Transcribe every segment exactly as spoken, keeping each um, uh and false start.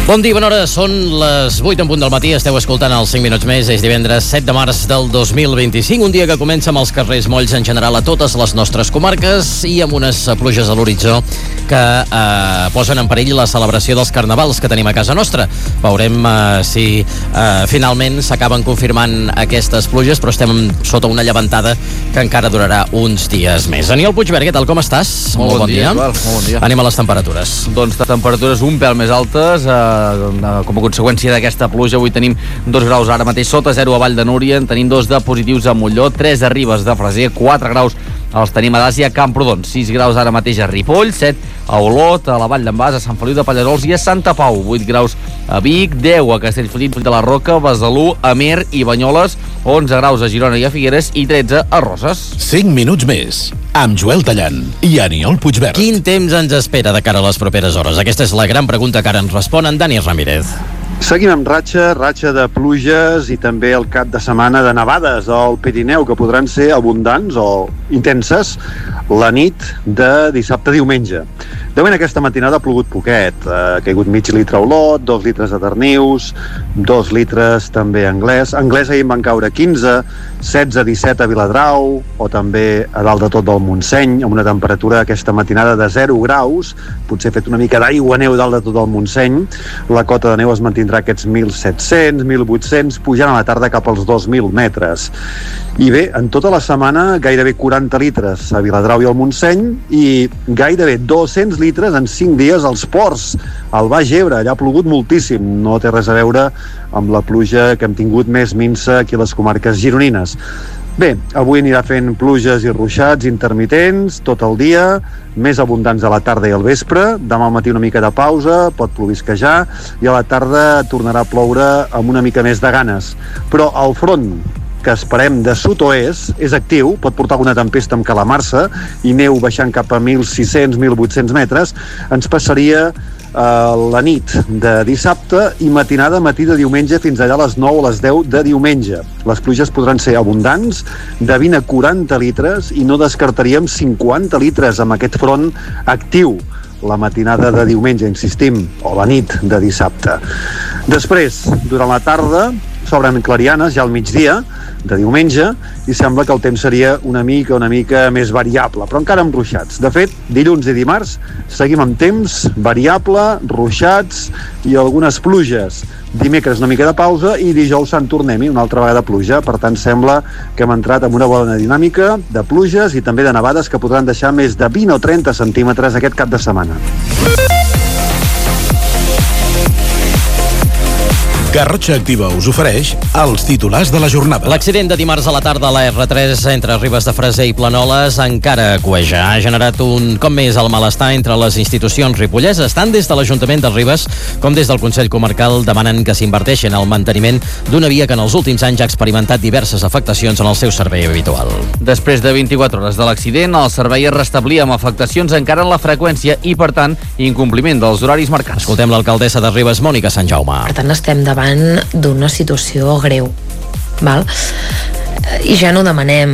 Bon dia, bona hora, són les vuit en punt del matí, esteu escoltant els cinc minuts més, és divendres set de març del dos mil vint-i-cinc, un dia que comença amb els carrers molls en general a totes les nostres comarques i amb unes pluges a l'horitzó que eh, posen en perill la celebració dels carnavals que tenim a casa nostra. Veurem eh, si eh, finalment s'acaben confirmant aquestes pluges, però estem sota una llevantada que encara durarà uns dies més. Aniol Puigverd, què tal, com estàs? Molt, molt bon, bon dia. dia. Val, molt bon dia. Anem a les temperatures. Doncs temperatures un pèl més altes, eh, com a conseqüència d'aquesta pluja. Avui tenim dos graus ara mateix sota zero a Vall de Núria, en tenim dos de positius a Molló, tres a Ribes de Freser, quatre graus els tenim a Dàcia, Camprodon, sis graus ara mateix a Ripoll, set a Olot, a la Vall d'en Bas, a Sant Feliu de Pallerols i a Santa Pau, vuit graus a Vic, deu a Castellfollit de la Roca, Besalú, Amer i Banyoles, onze graus a Girona i a Figueres i tretze a Roses. cinc minuts més, amb Joel Tallant i Aniol Puigverd. Quin temps ens espera de cara a les properes hores? Aquesta és la gran pregunta que ara ens respon en Dani Ramírez. Seguim amb ratxa, ratxa de pluges i també el cap de setmana de nevades al Pirineu, que podran ser abundants o intenses la nit de dissabte a diumenge. De moment aquesta matinada ha plogut poquet, ha caigut mig litre a Olot, dos litres a Darnius, dos litres també a Anglès. A Anglès ahir en van caure quinze, setze a disset a Viladrau, o també a dalt de tot del Montseny, amb una temperatura aquesta matinada de zero graus, potser fet una mica d'aigua neu dalt de tot el Montseny. La cota de neu es mantindrà aquests mil set-cents, mil vuit-cents, pujant a la tarda cap als dos mil metres. I bé, en tota la setmana gairebé quaranta litres a Viladrau i al Montseny i gairebé dos-cents litres en cinc dies als ports, al Baix Ebre. Allà ha plogut moltíssim, no té res a veure amb la pluja que hem tingut més minsa aquí a les comarques gironines. Bé, avui anirà fent pluges i ruixats intermitents tot el dia, més abundants a la tarda i al vespre. Demà al matí una mica de pausa, pot plovisquejar, i a la tarda tornarà a ploure amb una mica més de ganes. Però el front que esperem de sud-oest és actiu, pot portar alguna tempesta amb calamarsa i neu baixant cap a mil sis-cents, mil vuit-cents metres. Ens passaria Uh, la nit de dissabte i matinada matí de diumenge fins allà a les nou o les deu de diumenge. Les pluges podran ser abundants, de vint a quaranta litres, i no descartaríem cinquanta litres amb aquest front actiu la matinada de diumenge, insistim, o la nit de dissabte. Després, durant la tarda, s'obren clarianes ja al migdia de diumenge i sembla que el temps seria una mica una mica més variable, però encara amb ruixats. De fet, dilluns i dimarts seguim amb temps variable, ruixats i algunes pluges. Dimecres una mica de pausa i dijous en tornem-hi una altra vegada pluja. Per tant, sembla que hem entrat en una bona dinàmica de pluges i també de nevades que podran deixar més de vint o trenta centímetres aquest cap de setmana. Garrotxa Activa us ofereix els titulars de la jornada. L'accident de dimarts a la tarda a la erre tres entre Ribes de Freser i Planoles encara cueja. Ha generat un cop més el malestar entre les institucions ripolleses, tant des de l'Ajuntament de Ribes com des del Consell Comarcal demanen que s'inverteixi en el manteniment d'una via que en els últims anys ha experimentat diverses afectacions en el seu servei habitual. Després de vint-i-quatre hores de l'accident, el servei es restablia amb afectacions encara en la freqüència i, per tant, incompliment dels horaris marcats. Escoltem l'alcaldessa de Ribes, Mònica Sant Jaume. Per tant, estem davant d'una situació greu, val? I ja no demanem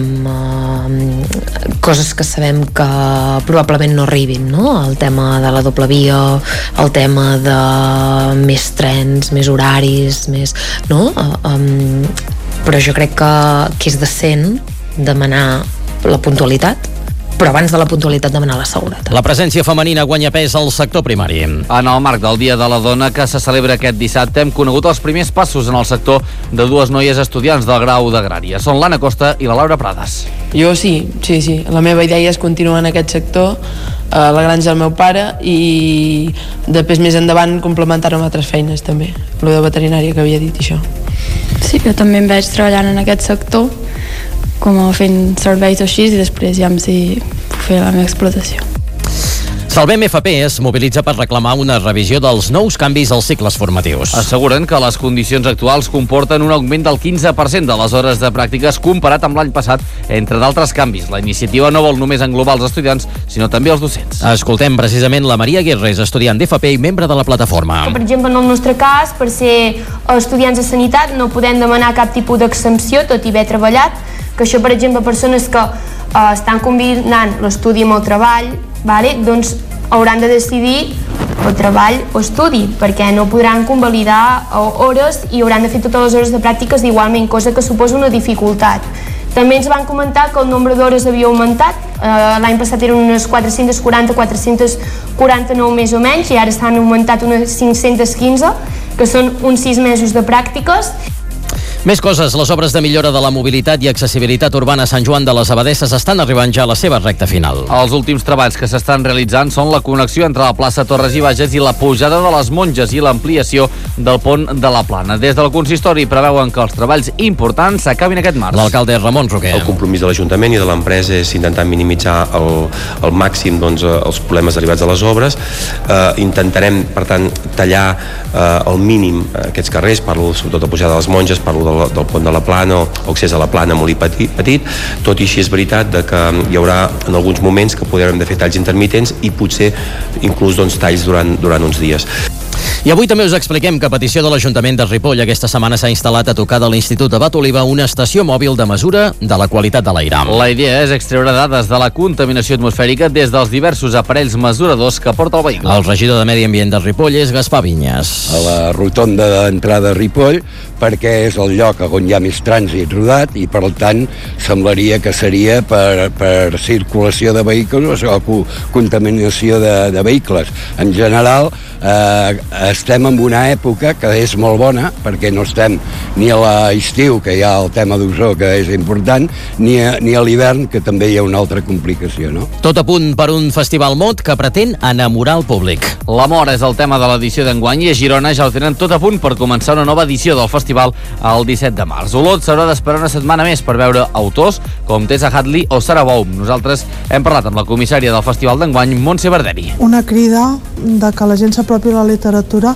uh, coses que sabem que probablement no arribin, no? El tema de la doble via, el tema de més trens, més horaris, més, no? Uh, um, però jo crec que, que és decent demanar la puntualitat, però abans de la puntualitat demanar la seguretat. La presència femenina guanya pes al sector primari. En el marc del Dia de la Dona, que se celebra aquest dissabte, hem conegut els primers passos en el sector de dues noies estudiants del grau d'Agrària. Són l'Anna Costa i la Laura Prades. Jo sí, sí, sí. La meva idea és continuar en aquest sector, a la granja del meu pare, i després més endavant complementar-ho amb altres feines també, el de veterinària que havia dit això. Sí, jo també em veig treballant en aquest sector, com a fent serveis o així, i després ja em sé fer la meva explotació. Salvem F P es mobilitza per reclamar una revisió dels nous canvis als cicles formatius. Asseguren que les condicions actuals comporten un augment del quinze per cent de les hores de pràctiques comparat amb l'any passat, entre d'altres canvis. La iniciativa no vol només englobar els estudiants, sinó també els docents. Escoltem precisament la Maria Guerres, estudiant d'F P i membre de la plataforma. Per exemple, en el nostre cas, per ser estudiants de sanitat, no podem demanar cap tipus d'exempció, tot i haver treballat, que això, per exemple, persones que eh, estan combinant l'estudi amb el treball, vale? Doncs hauran de decidir o treball o estudi, perquè no podran convalidar hores i hauran de fer totes les hores de pràctiques igualment, cosa que suposa una dificultat. També ens van comentar que el nombre d'hores havia augmentat, uh, l'any passat eren unes quatre-cents quaranta, quatre-cents quaranta-nou més o menys, i ara s'han augmentat unes cinc-cents quinze, que són uns sis mesos de pràctiques. Més coses, les obres de millora de la mobilitat i accessibilitat urbana a Sant Joan de les Abadesses estan arribant ja a la seva recta final. Els últims treballs que s'estan realitzant són la connexió entre la plaça Torres i Bages i la pujada de les Monges i l'ampliació del pont de la Plana. Des del consistori preveuen que els treballs importants s'acabin aquest març. L'alcalde Ramon Roquer. El compromís de l'Ajuntament i de l'empresa és intentar minimitzar el, el màxim doncs, els problemes derivats de les obres. Eh, intentarem, per tant, tallar eh, al mínim aquests carrers, parlo sobretot de pujada de les Monges, parlo de del, del pont de la Plana o accés a la Plana molt petit, petit, tot i així és veritat de que hi haurà en alguns moments que podrem de fer talls intermitents i potser inclús doncs, talls durant, durant uns dies. I avui també us expliquem que a petició de l'Ajuntament de Ripoll aquesta setmana s'ha instal·lat a tocar de l'Institut Abat Oliva una estació mòbil de mesura de la qualitat de l'aire. La idea és extreure dades de la contaminació atmosfèrica des dels diversos aparells mesuradors que porta el vehicle. El regidor de Medi Ambient de Ripoll és Gaspar Vinyes. A la rotonda d'entrada a Ripoll, perquè és el lloc on hi ha més trànsit rodat i per tant semblaria que seria per, per circulació de vehicles o co contaminació de, de vehicles. En general eh, estem en una època que és molt bona perquè no estem ni a l'estiu, que hi ha el tema d'ozó que és important, ni a, ni a l'hivern, que també hi ha una altra complicació, no? Tot a punt per un festival mot que pretén enamorar el públic. L'amor és el tema de l'edició d'enguany i a Girona ja ho tenen tot a punt per començar una nova edició del festival el disset de març. Olot s'haurà d'esperar una setmana més per veure autors com Tessa Hadley o Sarah Baum. Nosaltres hem parlat amb la comissària del festival d'enguany, Montse Barderi. Una crida de que la gent s'apropi a la literatura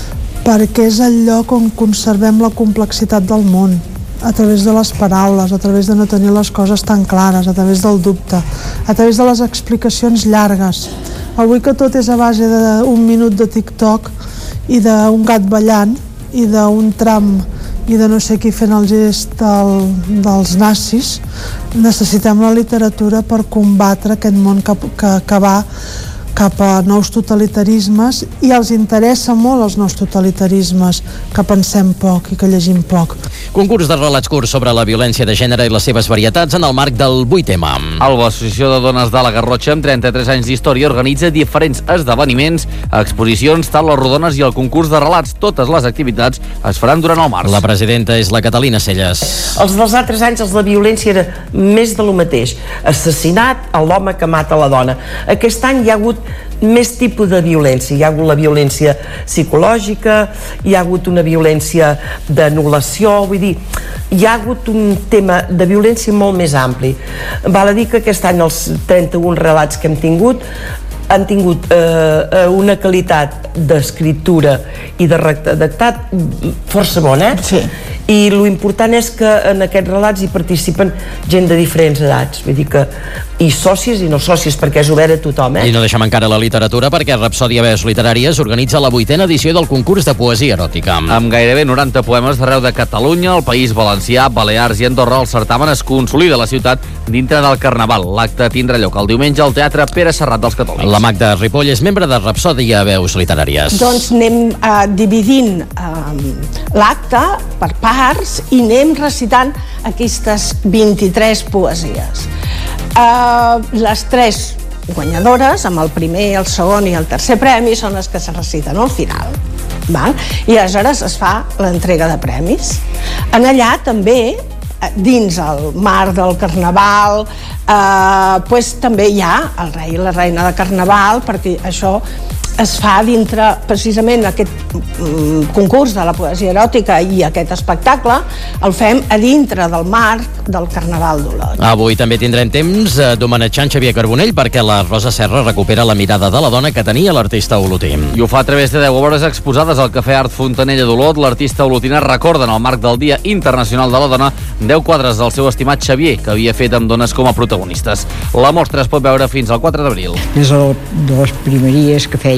perquè és el lloc on conservem la complexitat del món, a través de les paraules, a través de no tenir les coses tan clares, a través del dubte, a través de les explicacions llargues. Avui que tot és a base d'un minut de TikTok i d'un gat ballant i d'un tram i de no sé qui fent el gest del, dels nazis, necessitem la literatura per combatre aquest món que, que, que va cap a nous totalitarismes i els interessa molt els nous totalitarismes, que pensem poc i que llegim poc. Concurs de relats curts sobre la violència de gènere i les seves varietats en el marc del vuitè M A M. Alba, Associació de Dones de la Garrotxa, amb trenta-tres anys d'història, organitza diferents esdeveniments, exposicions, taules rodones i el concurs de relats. Totes les activitats es faran durant el març. La presidenta és la Catalina Celles. Els dels altres anys, els de violència era més de lo mateix. Assassinat a l'home que mata la dona. Aquest any hi ha hagut més tipus de violència. Hi ha hagut la violència psicològica, hi ha hagut una violència d'anul·lació, vull dir, hi ha hagut un tema de violència molt més ampli. Val a dir que aquest any els trenta-un relats que hem tingut han tingut eh, una qualitat d'escriptura i de redactat força bona, eh? Sí. I lo important és que en aquests relats hi participen gent de diferents edats, vull dir que i sòcies i no sòcies, perquè és obert a tothom, eh? I no deixem encara la literatura perquè Rapsòdia Veus Literàries organitza la vuitena edició del concurs de poesia eròtica. Amb gairebé noranta poemes d'arreu de Catalunya, el País Valencià, Balears i Andorra, el certamen es consolida a la ciutat dintre del Carnaval. L'acte tindrà lloc el diumenge al Teatre Pere Serrat dels Catòlics. La Magda Ripoll és membre de Rapsòdia Veus Literàries. Doncs anem eh, dividint eh, l'acte per parts i anem recitant aquestes vint-i-tres poesies. Uh, les tres guanyadores, amb el primer, el segon i el tercer premi, són les que se reciten al final. Val? I aleshores es fa l'entrega de premis. En allà també, dins el marc del Carnaval, eh, pues, també hi ha el rei i la reina de Carnaval, perquè això es fa dintre, precisament, aquest mm, concurs de la poesia eròtica i aquest espectacle, el fem a dintre del marc del Carnaval d'Olot. Avui també tindrem temps d'homenatjar en Xavier Carbonell perquè la Rosa Serra recupera la mirada de la dona que tenia l'artista olotí. I ho fa a través de deu obres exposades al Cafè Art Fontanella d'Olot. L'artista olotina recorda en el marc del Dia Internacional de la Dona deu quadres del seu estimat Xavier, que havia fet amb dones com a protagonistes. La mostra es pot veure fins al quatre d'abril. És de les primeries que feia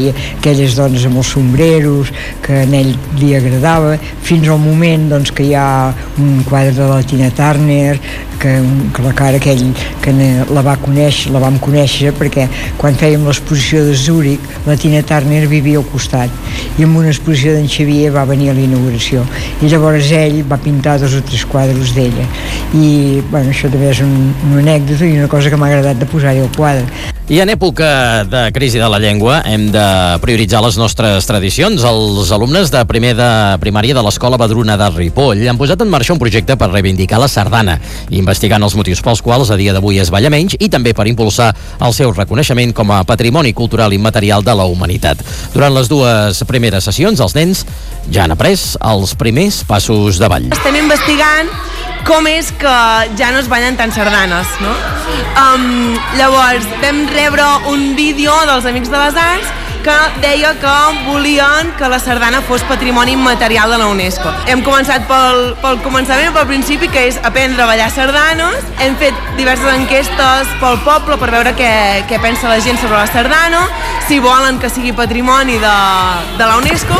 veia aquelles dones amb els sombreros que a ell li agradava, fins al moment doncs, que hi ha un quadre de la Tina Turner que, que la cara aquell que la va conèixer, la vam conèixer perquè quan fèiem l'exposició de Zúrich la Tina Turner vivia al costat i amb una exposició d'en Xavier va venir a l'inauguració i llavors ell va pintar dos o tres quadres d'ella i bueno, això també és un, una anècdota i una cosa que m'ha agradat de posar-hi al quadre. I en època de crisi de la llengua hem de prioritzar les nostres tradicions. Els alumnes de primer de primària de l'Escola Badruna de Ripoll han posat en marxa un projecte per reivindicar la sardana, investigant els motius pels quals a dia d'avui es balla menys i també per impulsar el seu reconeixement com a patrimoni cultural immaterial de la humanitat. Durant les dues primeres sessions, els nens ja han après els primers passos de ball. Estem investigant com és que ja no es ballen tant sardanes, no? Um, llavors, vam rebre un vídeo dels Amics de les Arts que deia que volien que la sardana fos patrimoni immaterial de la UNESCO. Hem començat pel, pel començament, pel principi, que és aprendre a ballar sardanes. Hem fet diverses enquestes pel poble per veure què, què pensa la gent sobre la sardana, si volen que sigui patrimoni de, de la UNESCO.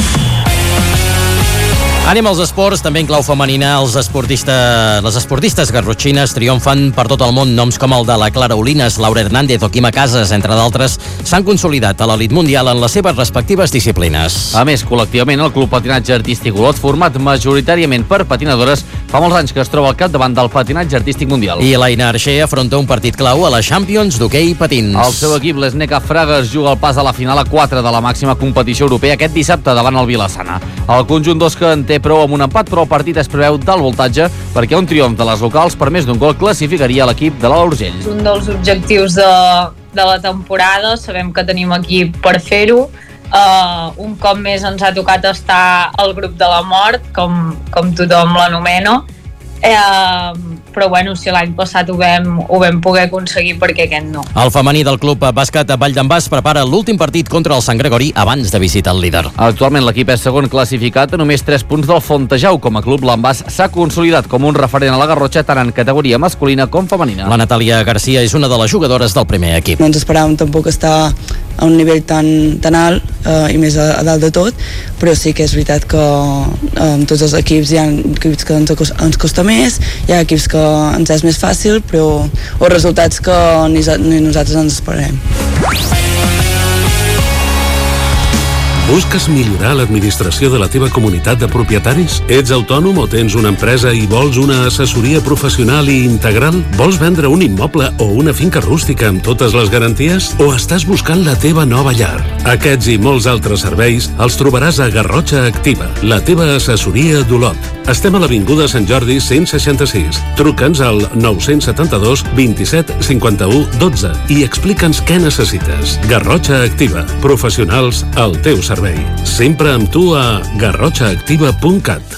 Anem als esports, també en clau femenina. Els esportistes, les esportistes garrotxines triomfen per tot el món. Noms com el de la Clara Olinas, Laura Hernández o Quima Casas, entre d'altres, s'han consolidat a l'elit mundial en les seves respectives disciplines. A més, col·lectivament, el Club Patinatge Artístic Olot, format majoritàriament per patinadores, fa molts anys que es troba al capdavant del patinatge artístic mundial. I l'Aina Arxer afronta un partit clau a la Champions d'hoquei patins. El seu equip, l'Sneca Fragues, juga el pas a la final a quatre de la màxima competició europea aquest dissabte davant el Vilassana. El conjunt d'Osca en té prou amb un empat, però el partit es preveu d'alt voltatge perquè un triomf de les locals per més d'un gol classificaria l'equip de l'Alt Urgell. Un dels objectius de, de la temporada, sabem que tenim equip per fer-ho. Uh, un cop més ens ha tocat estar al grup de la mort, com, com tothom l'anomena. Eh, però bueno, si l'any passat ho vam, ho vam poder aconseguir, perquè aquest no. El femení del club bàsquet Vall d'en Bas prepara l'últim partit contra el Sant Gregori abans de visitar el líder. Actualment l'equip és segon classificat a només tres punts del Fontejau. Com a club, l'Envàs s'ha consolidat com un referent a la Garrotxa tant en categoria masculina com femenina. La Natàlia Garcia és una de les jugadores del primer equip. No ens esperàvem tampoc estar a un nivell tan, tan alt eh, i més a, a dalt de tot, però sí que és veritat que eh, en tots els equips hi ha equips que ens, ens costa més, hi ha equips que ens és més fàcil, però o resultats que ni, ni nosaltres ens esperem. Busques millorar l'administració de la teva comunitat de propietaris? Ets autònom o tens una empresa i vols una assessoria professional i integral? Vols vendre un immoble o una finca rústica amb totes les garanties? O estàs buscant la teva nova llar? Aquests i molts altres serveis els trobaràs a Garrotxa Activa, la teva assessoria d'Olot. Estem a l'Avinguda Sant Jordi cent seixanta-sis. Truca'ns al nou set dos, vint-i-set, cinquanta-u, dotze i explica'ns què necessites. Garrotxa Activa, professionals al teu servei. Sempre amb tu a garrotxa activa punt cat.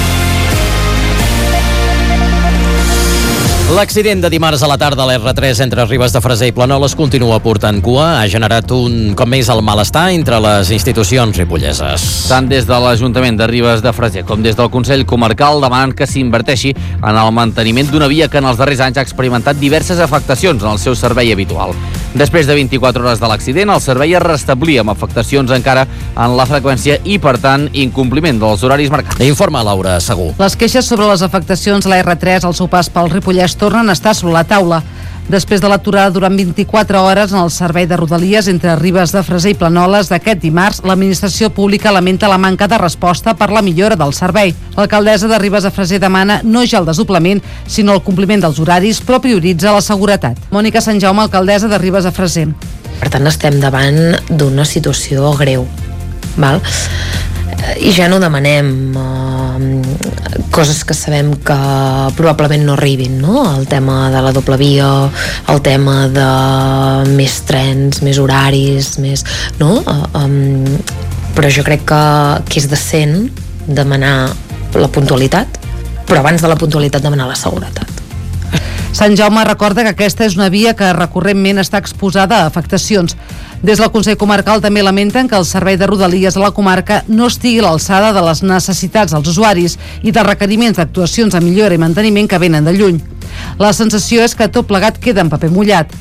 L'accident de dimarts a la tarda a l'erre tres entre Ribes de Freser i Planoles continua portant cua. Ha generat un cop més el malestar entre les institucions ripolleses. Tant des de l'Ajuntament de Ribes de Freser com des del Consell Comarcal demanen que s'inverteixi en el manteniment d'una via que en els darrers anys ha experimentat diverses afectacions en el seu servei habitual. Després de vint-i-quatre hores de l'accident, el servei es restablia amb afectacions encara en la freqüència i, per tant, incompliment dels horaris marcats. Informa Laura Segur. Les queixes sobre les afectacions a la erre tres al seu pas pel Ripollès tornen a estar sobre la taula. Després de l'aturada durant vint-i-quatre hores en el servei de Rodalies entre Ribes de Freser i Planoles d'aquest dimarts, l'administració pública lamenta la manca de resposta per la millora del servei. L'alcaldessa de Ribes de Freser demana no ja el desdoblament, sinó el compliment dels horaris, però prioritza la seguretat. Mònica Sant Jaume, alcaldessa de Ribes de Freser. Per tant, estem davant d'una situació greu, val? I ja no demanem uh, coses que sabem que probablement no arribin, no? El tema de la doble via, el tema de més trens, més horaris, més, no? Uh, um, però jo crec que, que és decent demanar la puntualitat, però abans de la puntualitat demanar la seguretat. Sant Jaume recorda que aquesta és una via que recurrentment està exposada a afectacions. Des del Consell Comarcal també lamenten que el servei de Rodalies a la comarca no estigui a l'alçada de les necessitats dels usuaris i dels requeriments d'actuacions de millora i manteniment que venen de lluny. La sensació és que tot plegat queda en paper mullat.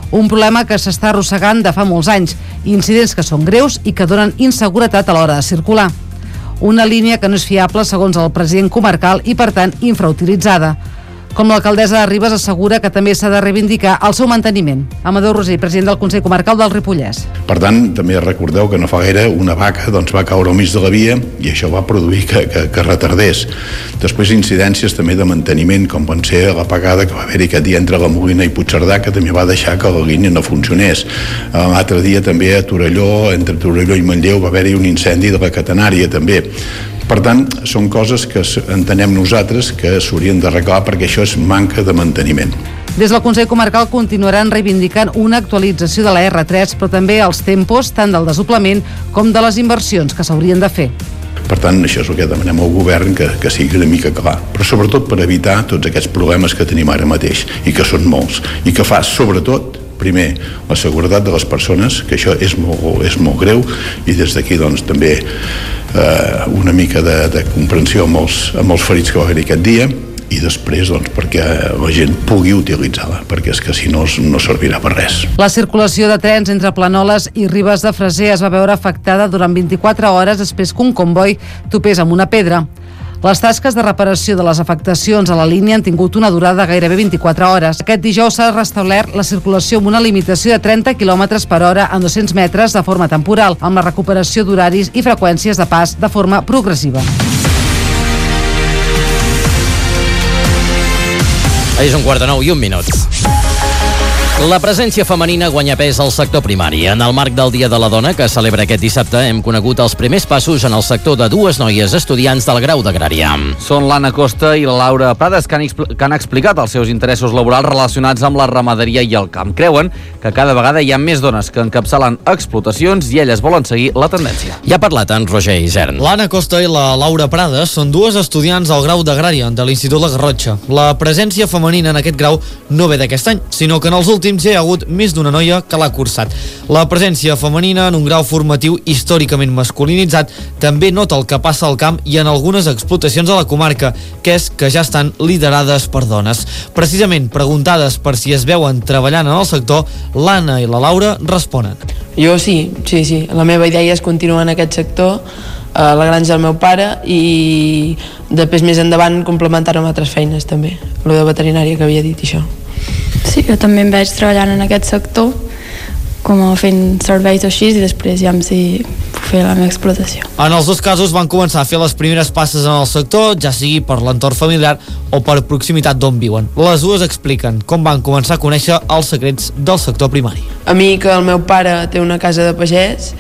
un problema que s'està arrossegant de fa molts anys, incidents que són greus i que donen inseguretat a l'hora de circular. Una línia que no és fiable segons el president comarcal i, per tant, infrautilitzada. Com l'alcaldessa de Ribes assegura que també s'ha de reivindicar el seu manteniment. Amadeu Rosell, president del Consell Comarcal del Ripollès. Per tant, també recordeu que no fa gaire una vaca doncs, va caure al mig de la via i això va produir que, que, que retardés. Després incidències també de manteniment, com van ser l'apagada que va haver-hi aquest dia entre la Molina i Puigcerdà, que també va deixar que la línia no funcionés. L'altre dia també a Torelló, entre Torelló i Manlleu, va haver-hi un incendi de la catenària també. Per tant, són coses que entenem nosaltres que s'haurien d'arreglar perquè això és manca de manteniment. Des del Consell Comarcal continuaran reivindicant una actualització de la erre tres, però també els tempos tant del desdoblament com de les inversions que s'haurien de fer. Per tant, això és el que demanem al govern, que, que sigui una mica clar, però sobretot per evitar tots aquests problemes que tenim ara mateix, i que són molts, i que fa, sobretot, primer, la seguretat de les persones, que això és molt, és molt greu, i des d'aquí doncs, també eh, una mica de, de comprensió amb els, amb els ferits que va haver aquest dia, i després doncs, perquè la gent pugui utilitzar-la, perquè és que si no no servirà per res. La circulació de trens entre Planoles i Ribes de Freser es va veure afectada durant vint-i-quatre hores després que un comboi topés amb una pedra. Les tasques de reparació de les afectacions a la línia han tingut una durada de gairebé vint-i-quatre hores. Aquest dijous s'ha restablert la circulació amb una limitació de trenta quilòmetres per hora en dos-cents metres de forma temporal, amb la recuperació d'horaris i freqüències de pas de forma progressiva. És un quart de nou i un minut. La presència femenina guanya pes al sector primari. En el marc del Dia de la Dona, que celebra aquest dissabte, hem conegut els primers passos en el sector de dues noies estudiants del grau d'Agrària. Són l'Anna Costa i la Laura Prades, que han, que han explicat els seus interessos laborals relacionats amb la ramaderia i el camp. Creuen que cada vegada hi ha més dones que encapçalen explotacions i elles volen seguir la tendència. Ja ha parlat en Roger Isern. L'Anna Costa i la Laura Prades són dues estudiants del grau d'Agrària de l'Institut La Garrotxa. La presència femenina en aquest grau no ve d'aquest any, sinó que en els últims ja hi ha hagut més d'una noia que l'ha cursat. La presència femenina en un grau formatiu històricament masculinitzat també nota el que passa al camp i en algunes explotacions a la comarca, que és que ja estan liderades per dones. Precisament preguntades per si es veuen treballant en el sector, l'Anna i la Laura responen. Jo sí, sí, sí. La meva idea és continuar en aquest sector, a la granja del meu pare, i després més endavant complementar-ho amb altres feines també, el de veterinària que havia dit això. Sí, jo també em veig treballant en aquest sector, com a fent serveis o així, i després ja em sé fer la meva explotació. En els dos casos van començar a fer les primeres passes en el sector, ja sigui per l'entorn familiar o per proximitat d'on viuen. Les dues expliquen com van començar a conèixer els secrets del sector primari. A mi, que el meu pare té una casa de pagès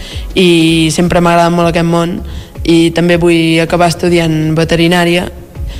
i sempre m'ha agradat molt aquest món, i també vull acabar estudiant veterinària,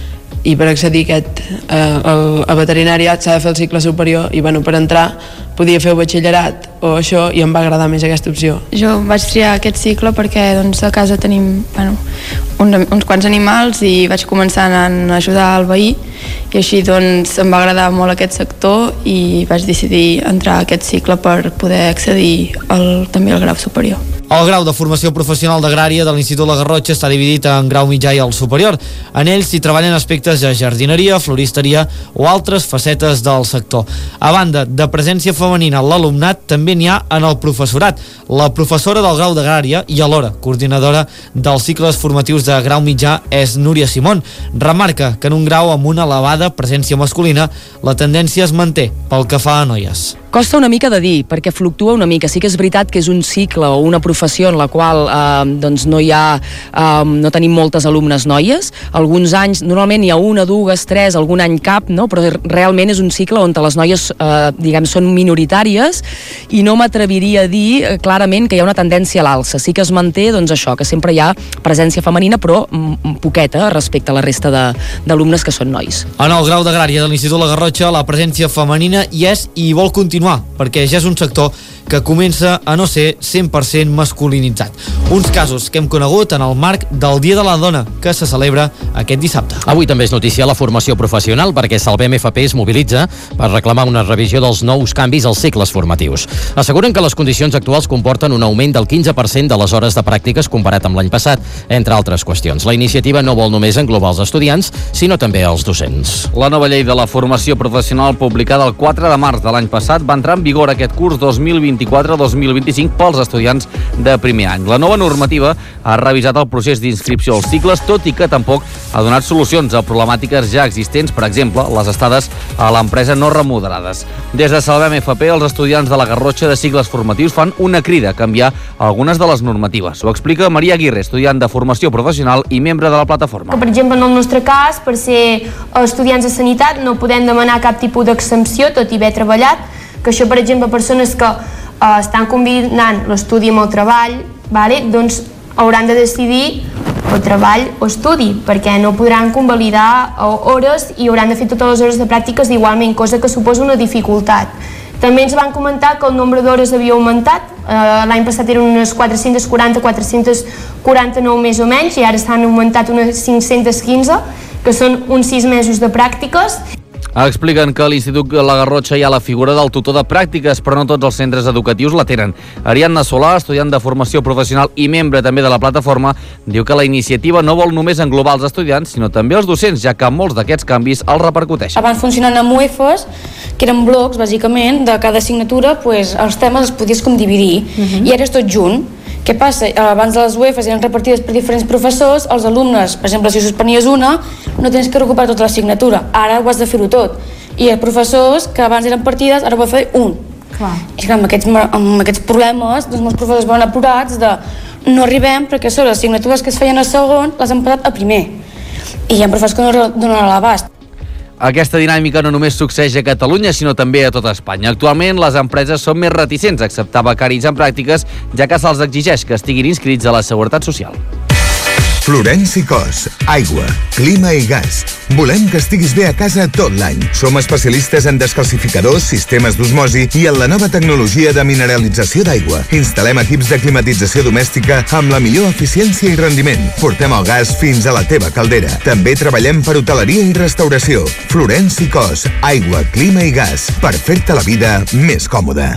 i per accedir a, aquest, eh, a veterinària s'ha de fer el cicle superior, i bueno, per entrar podia fer el batxillerat o això, i em va agradar més aquesta opció. Jo vaig triar aquest cicle perquè doncs, a casa tenim bueno, un, uns quants animals, i vaig començar anant a ajudar al veí, i així doncs em va agradar molt aquest sector i vaig decidir entrar a aquest cicle per poder accedir al, també al grau superior. El grau de formació professional d'Agrària de l'Institut La Garrotxa està dividit en grau mitjà i el superior. En ells s'hi treballen aspectes de jardineria, floristeria o altres facetes del sector. A banda de presència femenina en l'alumnat, també n'hi ha en el professorat. La professora del grau d'Agrària i alhora coordinadora dels cicles formatius de grau mitjà és Núria Simón. Remarca que en un grau amb una elevada presència masculina la tendència es manté pel que fa a noies. Costa una mica de dir, perquè fluctua una mica. Sí que és veritat que és un cicle o una professió en la qual eh, doncs no hi ha, eh, no tenim moltes alumnes noies. Alguns anys, normalment hi ha una, dues, tres, algun any cap, no? Però realment és un cicle on les noies, eh, diguem, són minoritàries, i no m'atreviria a dir eh, clarament que hi ha una tendència a l'alça. Sí que es manté, doncs això, que sempre hi ha presència femenina, però mm, poqueta respecte a la resta d'alumnes que són nois. En el grau d'Agrària de l'Institut La Garrotxa, la presència femenina hi és i vol continuar, perquè ja és un sector que comença a no ser cent per cent masculinitzat. Uns casos que hem conegut en el marc del Dia de la Dona, que se celebra aquest dissabte. Avui també és notícia la formació professional perquè Salvem F P es mobilitza per reclamar una revisió dels nous canvis als cicles formatius. Asseguren que les condicions actuals comporten un augment del quinze per cent de les hores de pràctiques comparat amb l'any passat, entre altres qüestions. La iniciativa no vol només englobar els estudiants, sinó també els docents. La nova llei de la formació professional publicada el quatre de març de l'any passat va entrar en vigor aquest curs dos mil vint-i-quatre dos mil vint-i-cinc pels estudiants de primer any. La nova normativa ha revisat el procés d'inscripció als cicles, tot i que tampoc ha donat solucions a problemàtiques ja existents, per exemple, les estades a l'empresa no remunerades. Des de Salvem F P, els estudiants de la Garrotxa de cicles formatius fan una crida a canviar algunes de les normatives. Ho explica Maria Aguirre, estudiant de formació professional i membre de la plataforma. Per exemple, en el nostre cas, per ser estudiants de sanitat no podem demanar cap tipus d'exempció, tot i haver treballat, que això, per exemple, persones que eh, estan combinant l'estudi amb el treball, vale? Doncs hauran de decidir o treball o estudi, perquè no podran convalidar hores i hauran de fer totes les hores de pràctiques igualment, cosa que suposa una dificultat. També ens van comentar que el nombre d'hores havia augmentat, eh, l'any passat eren unes quatre-cents quaranta quatre-cents quaranta-nou més o menys, i ara s'han augmentat unes cinc-cents quinze, que són uns sis mesos de pràctiques. Expliquen que a l'Institut La Garrotxa hi ha la figura del tutor de pràctiques, però no tots els centres educatius la tenen. Ariadna Solà, estudiant de formació professional i membre també de la plataforma, diu que la iniciativa no vol només englobar els estudiants, sinó també els docents, ja que molts d'aquests canvis els repercuteixen. Abans funcionant amb U E Fs, que eren blocs, bàsicament, de cada assignatura, pues, els temes els podies com dividir, uh-huh. i ara és tot junt. Què passa? Abans de les U E Fs eren repartides per diferents professors, els alumnes, per exemple, si suspenies una, no tens que recuperar tota l'assignatura, ara ho has de fer-ho tot. I els professors, que abans eren partides, ara ho va fer un. Clar. I clar, amb, aquests, amb aquests problemes, doncs molts professors van apurats de no arribem perquè són les assignatures que es feien a segon, les han passat a primer. I hi ha professors que no donen a l'abast. Aquesta dinàmica no només succeeix a Catalunya, sinó també a tota Espanya. Actualment, les empreses són més reticents a acceptar becaris en pràctiques, ja que se'ls exigeix que estiguin inscrits a la Seguretat Social. Florenci Cos, aigua, clima i gas. Volem que estiguis bé a casa tot l'any. Som especialistes en descalcificadors, sistemes d'osmosi i en la nova tecnologia de mineralització d'aigua. Instal·lem equips de climatització domèstica amb la millor eficiència i rendiment. Portem el gas fins a la teva caldera. També treballem per hoteleria i restauració. Florenci Cos, aigua, clima i gas. Per fer-te la vida més còmoda.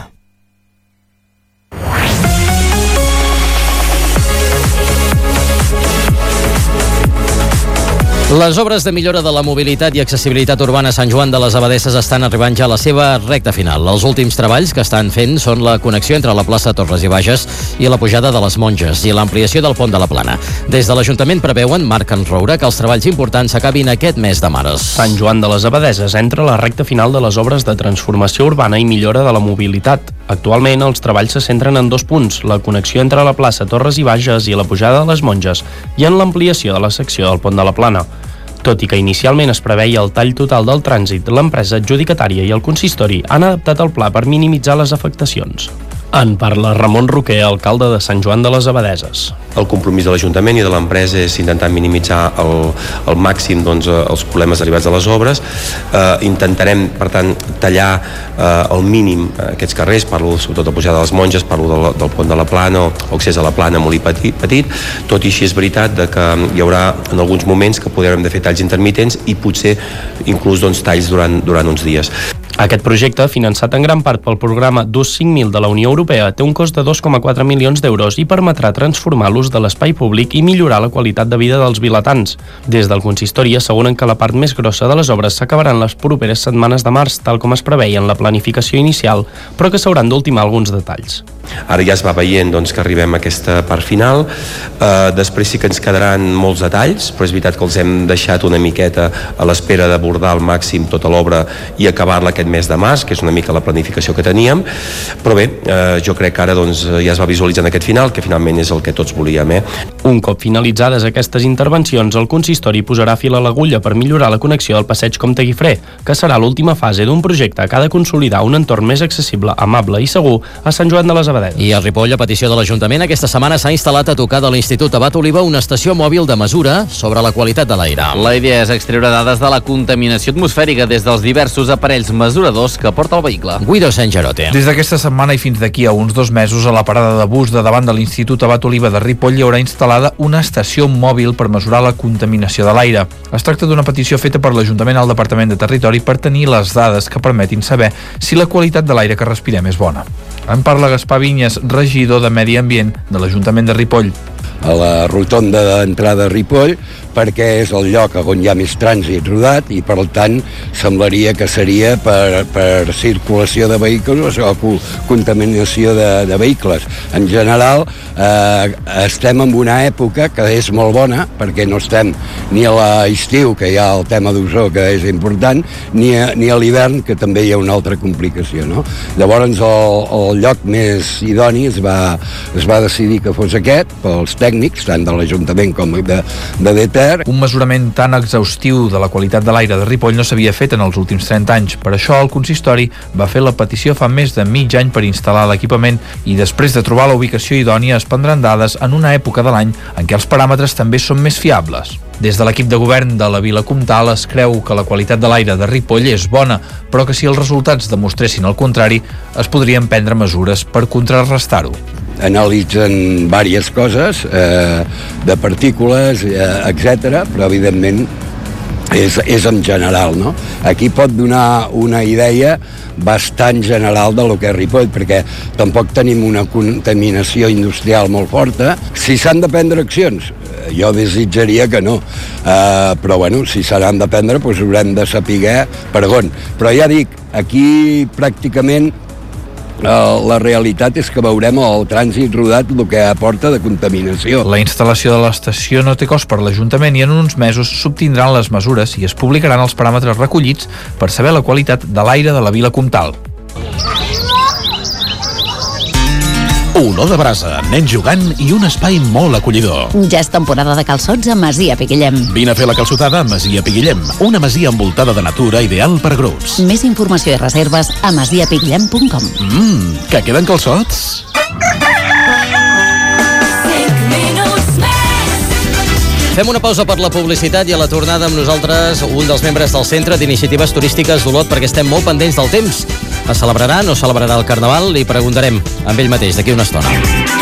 Les obres de millora de la mobilitat i accessibilitat urbana a Sant Joan de les Abadesses estan arribant ja a la seva recta final. Els últims treballs que estan fent són la connexió entre la plaça Torres i Bages i la pujada de les Monges i l'ampliació del pont de la Plana. Des de l'Ajuntament preveuen, marquen roure, que els treballs importants s'acabin aquest mes de març. Sant Joan de les Abadesses entra a la recta final de les obres de transformació urbana i millora de la mobilitat. Actualment, els treballs se centren en dos punts, la connexió entre la plaça Torres i Bages i la pujada de les Monges, i en l'ampliació de la secció del pont de la Plana. Tot i que inicialment es preveia el tall total del trànsit, l'empresa adjudicatària i el consistori han adaptat el pla per minimitzar les afectacions. En parla Ramon Roquer, alcalde de Sant Joan de les Abadesses. El compromís de l'Ajuntament i de l'empresa és intentar minimitzar el, el màxim doncs, els problemes derivats de les obres. Eh, intentarem, per tant, tallar eh, al mínim aquests carrers, parlo sobretot de pujada de les Monges, parlo del, del pont de la Plana o accés a la Plana molt i petit, petit. Tot i així és veritat de que hi haurà en alguns moments que podrem de fer talls intermitents i potser inclús doncs, talls durant, durant uns dies. Aquest projecte, finançat en gran part pel programa d'ús cinc mil de la Unió Europea, té un cost de dos coma quatre milions d'euros i permetrà transformar l'ús de l'espai públic i millorar la qualitat de vida dels vilatans. Des del consistori asseguren que la part més grossa de les obres s'acabaran les properes setmanes de març, tal com es preveia en la planificació inicial, però que s'hauran d'ultimar alguns detalls. Ara ja es va veient doncs, que arribem a aquesta part final. Eh, després sí que ens quedaran molts detalls, però és veritat que els hem deixat una miqueta a l'espera d'abordar al màxim tota l'obra i acabar-la aquest mes de març, que és una mica la planificació que teníem. Però bé, eh, jo crec que ara doncs, ja es va visualitzant aquest final, que finalment és el que tots volíem. Eh? Un cop finalitzades aquestes intervencions, el consistori posarà fil a l'agulla per millorar la connexió del passeig Comte Guifré, que serà l'última fase d'un projecte que ha de consolidar un entorn més accessible, amable i segur a Sant Joan de les Abadesses. Freda. I a Ripoll, a petició de l'Ajuntament, aquesta setmana s'ha instal·lat a tocar de l'Institut Abat Oliva una estació mòbil de mesura sobre la qualitat de l'aire. La idea és extreure dades de la contaminació atmosfèrica des dels diversos aparells mesuradors que porta el vehicle. Guido Sangerote. Des d'aquesta setmana i fins d'aquí a uns dos mesos, a la parada de bus de davant de l'Institut Abat Oliva de Ripoll hi haurà instal·lada una estació mòbil per mesurar la contaminació de l'aire. Es tracta d'una petició feta per l'Ajuntament al Departament de Territori per tenir les dades que permetin saber si la qualitat de l'aire que respirem és bona. En parla Gaspar Vinyes, regidor de Medi Ambient de l'Ajuntament de Ripoll. A la rotonda d'entrada a Ripoll, perquè és el lloc on hi ha més trànsit rodat i per tant semblaria que seria per, per circulació de vehicles o contaminació de, de vehicles. En general eh, estem en una època que és molt bona perquè no estem ni a l'estiu, que hi ha el tema d'ozó que és important, ni a, ni a l'hivern, que també hi ha una altra complicació, no? Llavors el, el lloc més idoni es va, es va decidir que fos aquest pels tècnics, tant de l'Ajuntament com de, de D T. Un mesurament tan exhaustiu de la qualitat de l'aire de Ripoll no s'havia fet en els últims trenta anys. Per això el consistori va fer la petició fa més de mig any per instal·lar l'equipament i després de trobar la ubicació idònia es prendran dades en una època de l'any en què els paràmetres també són més fiables. Des de l'equip de govern de la Vila Comtal es creu que la qualitat de l'aire de Ripoll és bona, però que si els resultats demostressin el contrari, es podrien prendre mesures per contrarrestar-ho. Analitzen diverses coses, eh, de partícules, eh, etcètera, però evidentment és, és en general, no? Aquí pot donar una idea bastant general de lo que és Ripoll, perquè tampoc tenim una contaminació industrial molt forta. Si s'han de prendre accions, jo desitjaria que no, uh, però bueno, si s'han de prendre, doncs haurem de saber per on. Però ja dic, aquí pràcticament Uh, la realitat és que veurem el trànsit rodat el que aporta de contaminació. La instal·lació de l'estació no té cost per l'Ajuntament i en uns mesos s'obtindran les mesures i es publicaran els paràmetres recollits per saber la qualitat de l'aire de la Vila Comtal. Olor de brasa, nens jugant i un espai molt acollidor. Ja és temporada de calçots a Masia Piguillem. Vine a fer la calçotada a Masia Piguillem, una masia envoltada de natura ideal per a grups. Més informació i reserves a masia piguillem punt com. Mmm, que queden calçots? Fem una pausa per la publicitat i a la tornada amb nosaltres un dels membres del Centre d'Iniciatives Turístiques d'Olot, perquè estem molt pendents del temps. Es celebrarà, no celebrarà el Carnaval? Li preguntarem amb ell mateix d'aquí una estona.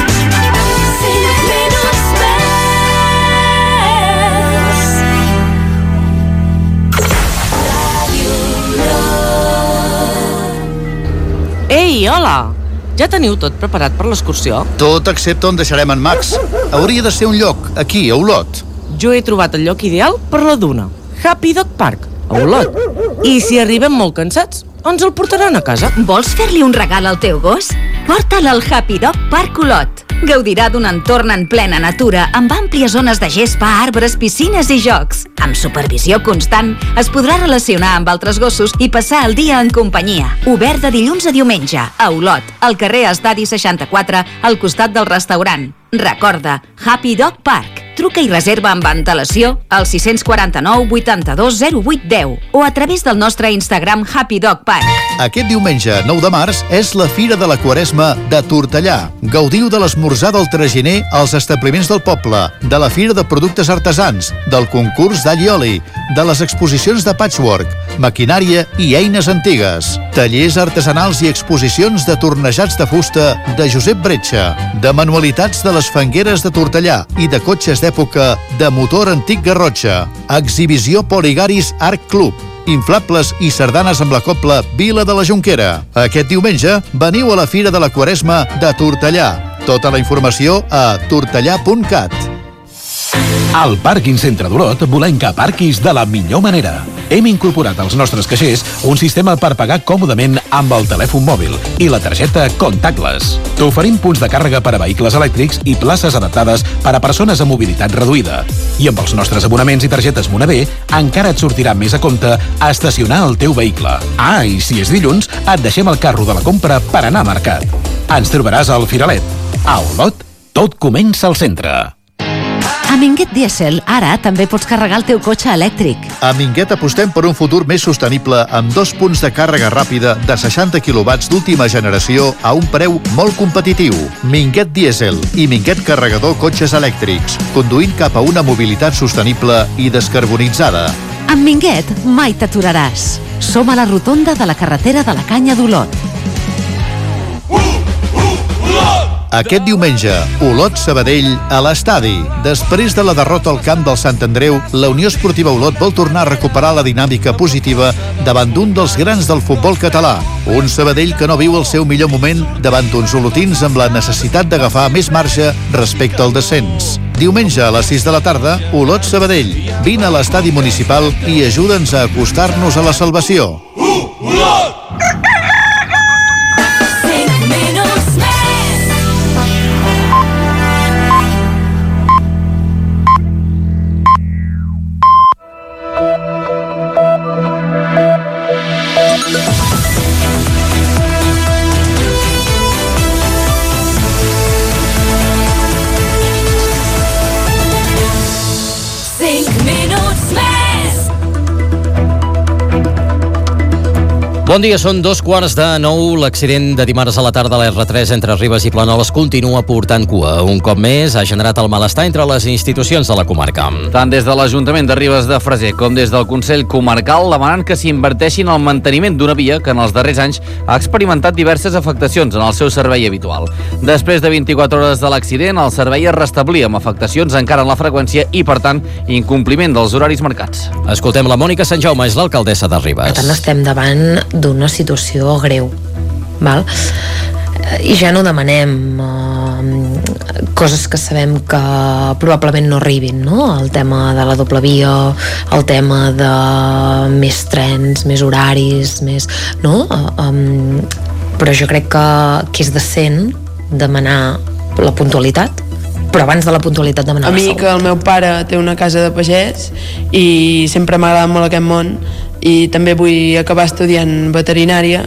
Ei, hola! Ja teniu tot preparat per l'excursió? Tot excepte on deixarem en Max. Hauria de ser un lloc, aquí, a Olot. Jo he trobat el lloc ideal per la duna. Happy Dog Park, a Olot. I si arribem molt cansats, ens el portaran a casa. Vols fer-li un regal al teu gos? Porta'l al Happy Dog Park Olot. Gaudirà d'un entorn en plena natura, amb àmplies zones de gespa, arbres, piscines i jocs. Amb supervisió constant, es podrà relacionar amb altres gossos i passar el dia en companyia. Obert de dilluns a diumenge, a Olot, al carrer Estadi seixanta-quatre, al costat del restaurant. Recorda, Happy Dog Park. Truca i reserva amb antelació al sis quatre nou, vuitanta-dos, zero vuit, deu o a través del nostre Instagram Happy Dog Park. Aquest diumenge, nou de març, és la Fira de la Quaresma de Tortellà. Gaudiu de l'esmorzar del traginer als establiments del poble, de la Fira de Productes Artesans, del concurs d'all i oli, de les exposicions de patchwork, maquinària i eines antigues, tallers artesanals i exposicions de tornejats de fusta de Josep Bretxa, de manualitats de les fangueres de Tortellà i de cotxes d'època de motor antic Garrotxa, exhibició Poligaris Art Club, inflables i sardanes amb la cobla Vila de la Jonquera. Aquest diumenge veniu a la Fira de la Quaresma de Tortellà. Tota la informació a tortellà punt cat. Al Pàrquing Centre d'Olot volem que aparquis de la millor manera. Hem incorporat als nostres caixers un sistema per pagar còmodament amb el telèfon mòbil i la targeta Contactless. T'oferim punts de càrrega per a vehicles elèctrics i places adaptades per a persones amb mobilitat reduïda. I amb els nostres abonaments i targetes Moneder encara et sortirà més a compte estacionar el teu vehicle. Ah, i si és dilluns, et deixem el carro de la compra per anar a mercat. Ens trobaràs al Firalet. A Olot, tot comença al centre. A Minguet Diesel, ara també pots carregar el teu cotxe elèctric. A Minguet apostem per un futur més sostenible amb dos punts de càrrega ràpida de seixanta quilowatts d'última generació a un preu molt competitiu. Minguet Diesel i Minguet Carregador cotxes elèctrics, conduint cap a una mobilitat sostenible i descarbonitzada. Amb Minguet mai t'aturaràs. Som a la rotonda de la carretera de la Canya d'Olot. Aquest diumenge, Olot-Sabadell a l'estadi. Després de la derrota al camp del Sant Andreu, la Unió Esportiva Olot vol tornar a recuperar la dinàmica positiva davant d'un dels grans del futbol català. Un Sabadell que no viu el seu millor moment davant d'uns olotins amb la necessitat d'agafar més marge respecte al descens. Diumenge a les sis de la tarda, Olot-Sabadell. Vine a l'estadi municipal i ajuda'ns a acostar-nos a la salvació. Olot! Bon dia, són dos quarts de nou. L'accident de dimarts a la tarda a l'R tres entre Ribes i Planoles continua portant cua. Un cop més ha generat el malestar entre les institucions de la comarca. Tant des de l'Ajuntament de Ribes de Freser com des del Consell Comarcal demanant que s'inverteixi en el manteniment d'una via que en els darrers anys ha experimentat diverses afectacions en el seu servei habitual. Després de vint-i-quatre hores de l'accident, el servei es restablia amb afectacions encara en la freqüència i, per tant, incompliment dels horaris marcats. Escoltem la Mònica Sant Jaume, és l'alcaldessa de Ribes. Per tant, estem davant d'una situació greu, val? I ja no demanem uh, coses que sabem que probablement no arribin, no? El tema de la doble via, el tema de més trens, més horaris, més... no? Uh, um, però jo crec que, que és decent demanar la puntualitat, però abans de la puntualitat demanar a la mi, salut. Que el meu pare té una casa de pagès i sempre m'ha agradat molt aquest món i també vull acabar estudiant veterinària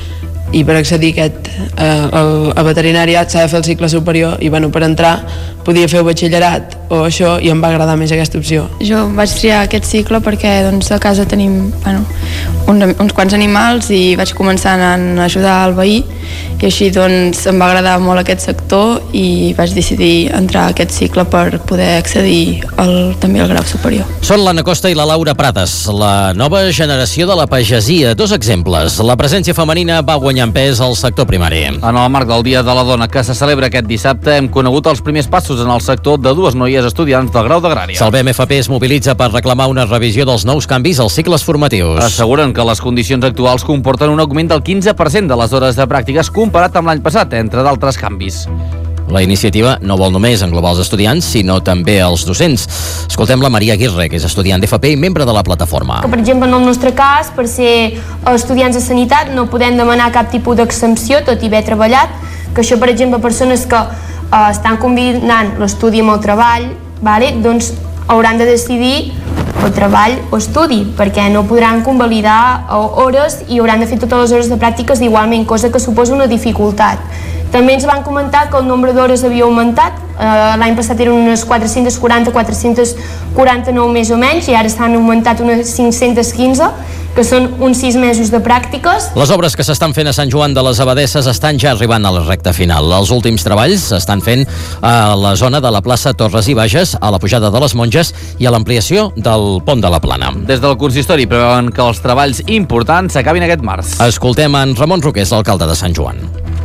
i per accedir a aquest eh, el, a veterinària s'ha de fer el cicle superior i bueno, per entrar podia fer el batxillerat o això i em va agradar més aquesta opció. Jo vaig triar aquest cicle perquè doncs, a casa tenim bueno, un, uns quants animals i vaig començar a ajudar al veí i així doncs em va agradar molt aquest sector i vaig decidir entrar a aquest cicle per poder accedir al, també al grau superior. Són l'Anna Costa i la Laura Prates, la nova generació de la pagesia. Dos exemples. La presència femenina va guanyar en pes al sector primari. En el marc del Dia de la Dona que se celebra aquest dissabte hem conegut els primers passos en el sector de dues noies estudiants del grau d'Agrària. Salvem F P es mobilitza per reclamar una revisió dels nous canvis als cicles formatius. Asseguren que les condicions actuals comporten un augment del quinze per cent de les hores de pràctiques comparat amb l'any passat, entre d'altres canvis. La iniciativa no vol només englobar els estudiants, sinó també els docents. Escoltem la Maria Aguirre, que és estudiant d'F P i membre de la plataforma. Que, per exemple, en el nostre cas, per ser estudiants de sanitat, no podem demanar cap tipus d'exempció, tot i haver treballat, que això, per exemple, persones que eh, estan combinant l'estudi amb el treball, vale? Doncs hauran de decidir o treball o estudi, perquè no podran convalidar hores i hauran de fer totes les hores de pràctiques igualment, cosa que suposa una dificultat. També ens van comentar que el nombre d'hores havia augmentat, eh, l'any passat eren unes quatre-cents quaranta quatre-cents quaranta-nou més o menys i ara s'han augmentat unes cinc-cents quinze, que són uns sis mesos de pràctiques. Les obres que s'estan fent a Sant Joan de les Abadesses estan ja arribant a la recta final. Els últims treballs s'estan fent a la zona de la plaça Torres i Bages, a la pujada de les Monges i a l'ampliació del pont de la Plana. Des del consistori preveuen que els treballs importants s'acabin aquest març. Escoltem en Ramon Roqués, l'alcalde de Sant Joan.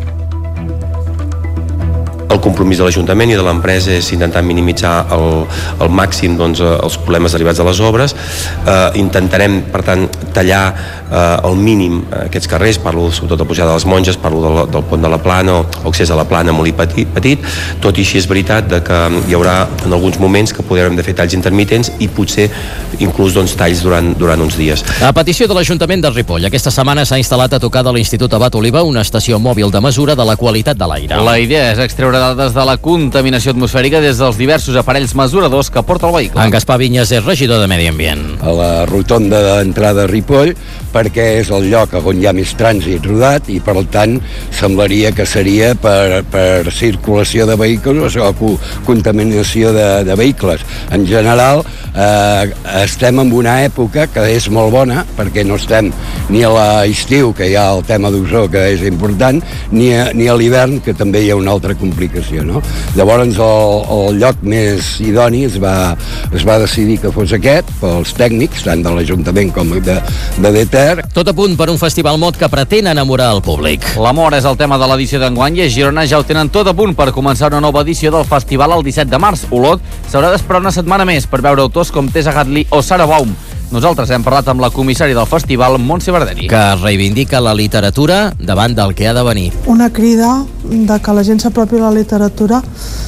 El compromís de l'Ajuntament i de l'empresa és intentar minimitzar el, el màxim doncs, els problemes derivats de les obres. Eh, intentarem, per tant, tallar eh, al mínim aquests carrers, parlo sobretot de pujada de les Monges, parlo del, del pont de la Plana o accés a la Plana molt i petit, petit. Tot i així és veritat de que hi haurà en alguns moments que podrem de fer talls intermitents i potser inclús doncs, talls durant, durant uns dies. A petició de l'Ajuntament de Ripoll, aquesta setmana s'ha instal·lat a tocar de l'Institut Abat Oliva una estació mòbil de mesura de la qualitat de l'aire. La idea és extreure dades de la contaminació atmosfèrica des dels diversos aparells mesuradors que porta el vehicle. En Gaspar Vinyes és regidor de Medi Ambient. A la rotonda d'entrada a Ripoll, perquè és el lloc on hi ha més trànsit rodat i, per tant, semblaria que seria per, per circulació de vehicles o contaminació de, de vehicles. En general, eh, estem en una època que és molt bona, perquè no estem ni a l'estiu, que hi ha el tema d'ozó, que és important, ni a, ni a l'hivern, que també hi ha una altra complicació, no? Llavors, el, el lloc més idoni es va, es va decidir que fos aquest, pels tècnics, tant de l'Ajuntament com de, de D T E R. Tot a punt per un festival mod que pretén enamorar el públic. L'amor és el tema de l'edició d'enguany i a Girona ja ho tenen tot a punt per començar una nova edició del festival el disset de març. Olot s'haurà d'esperar una setmana més per veure autors com Tessa Hadley o Sara Baum. Nosaltres hem parlat amb la comissària del festival, Montse Barderi. Que reivindica la literatura davant del que ha de venir. Una crida de que la gent s'apropi a la literatura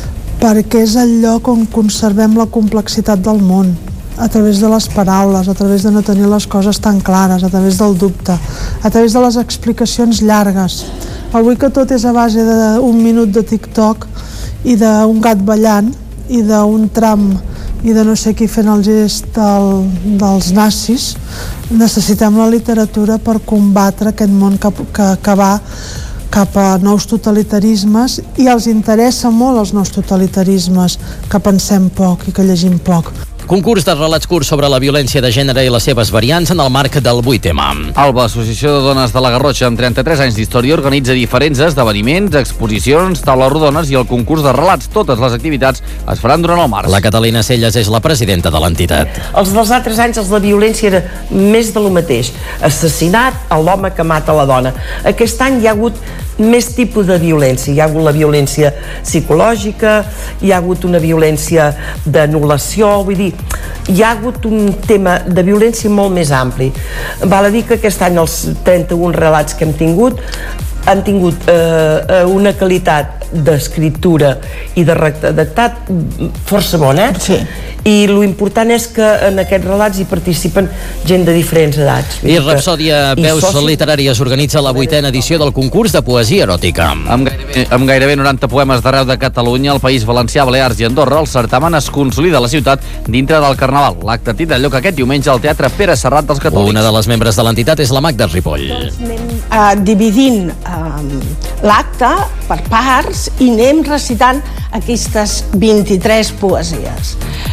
perquè és el lloc on conservem la complexitat del món, a través de les paraules, a través de no tenir les coses tan clares, a través del dubte, a través de les explicacions llargues. Avui que tot és a base d'un minut de TikTok i d'un gat ballant i d'un tram i de no sé qui fent el gest del, dels nazis, necessitem la literatura per combatre aquest món que, que, que va cap a nous totalitarismes, i els interessa molt els nous totalitarismes, que pensem poc i que llegim poc. Concurs de relats curts sobre la violència de gènere i les seves variants en el marc del vuit ema. Alba, Associació de Dones de la Garrotxa, amb trenta-tres anys d'història, organitza diferents esdeveniments, exposicions, taules rodones i el concurs de relats. Totes les activitats es faran durant el març. La Catalina Celles és la presidenta de l'entitat. Els dels altres anys, els de violència era més de lo mateix. Assassinat a l'home que mata la dona. Aquest any hi ha hagut més tipus de violència. Hi ha hagut la violència psicològica, hi ha hagut una violència d'anul·lació, vull dir, hi ha hagut un tema de violència molt més ampli. Val a dir que aquest any els trenta-un relats que hem tingut han tingut eh, una qualitat d'escriptura i de redactat força bona, eh? Sí. I lo important és que en aquests relats hi participen gent de diferents edats. I Rapsòdia Veus soci... Literàries organitza la vuitena edició del concurs de poesia eròtica. Amb gairebé, amb gairebé noranta poemes d'arreu de Catalunya, el País Valencià, Balears i Andorra, el certamen es consolida a la ciutat dintre del Carnaval. L'acte tindrà lloc aquest diumenge al Teatre Pere Serrat dels Catòlics. Una de les membres de l'entitat és la Magda Ripoll. Doncs anem uh, dividint uh, l'acte per parts i anem recitant aquestes vint-i-tres poesies.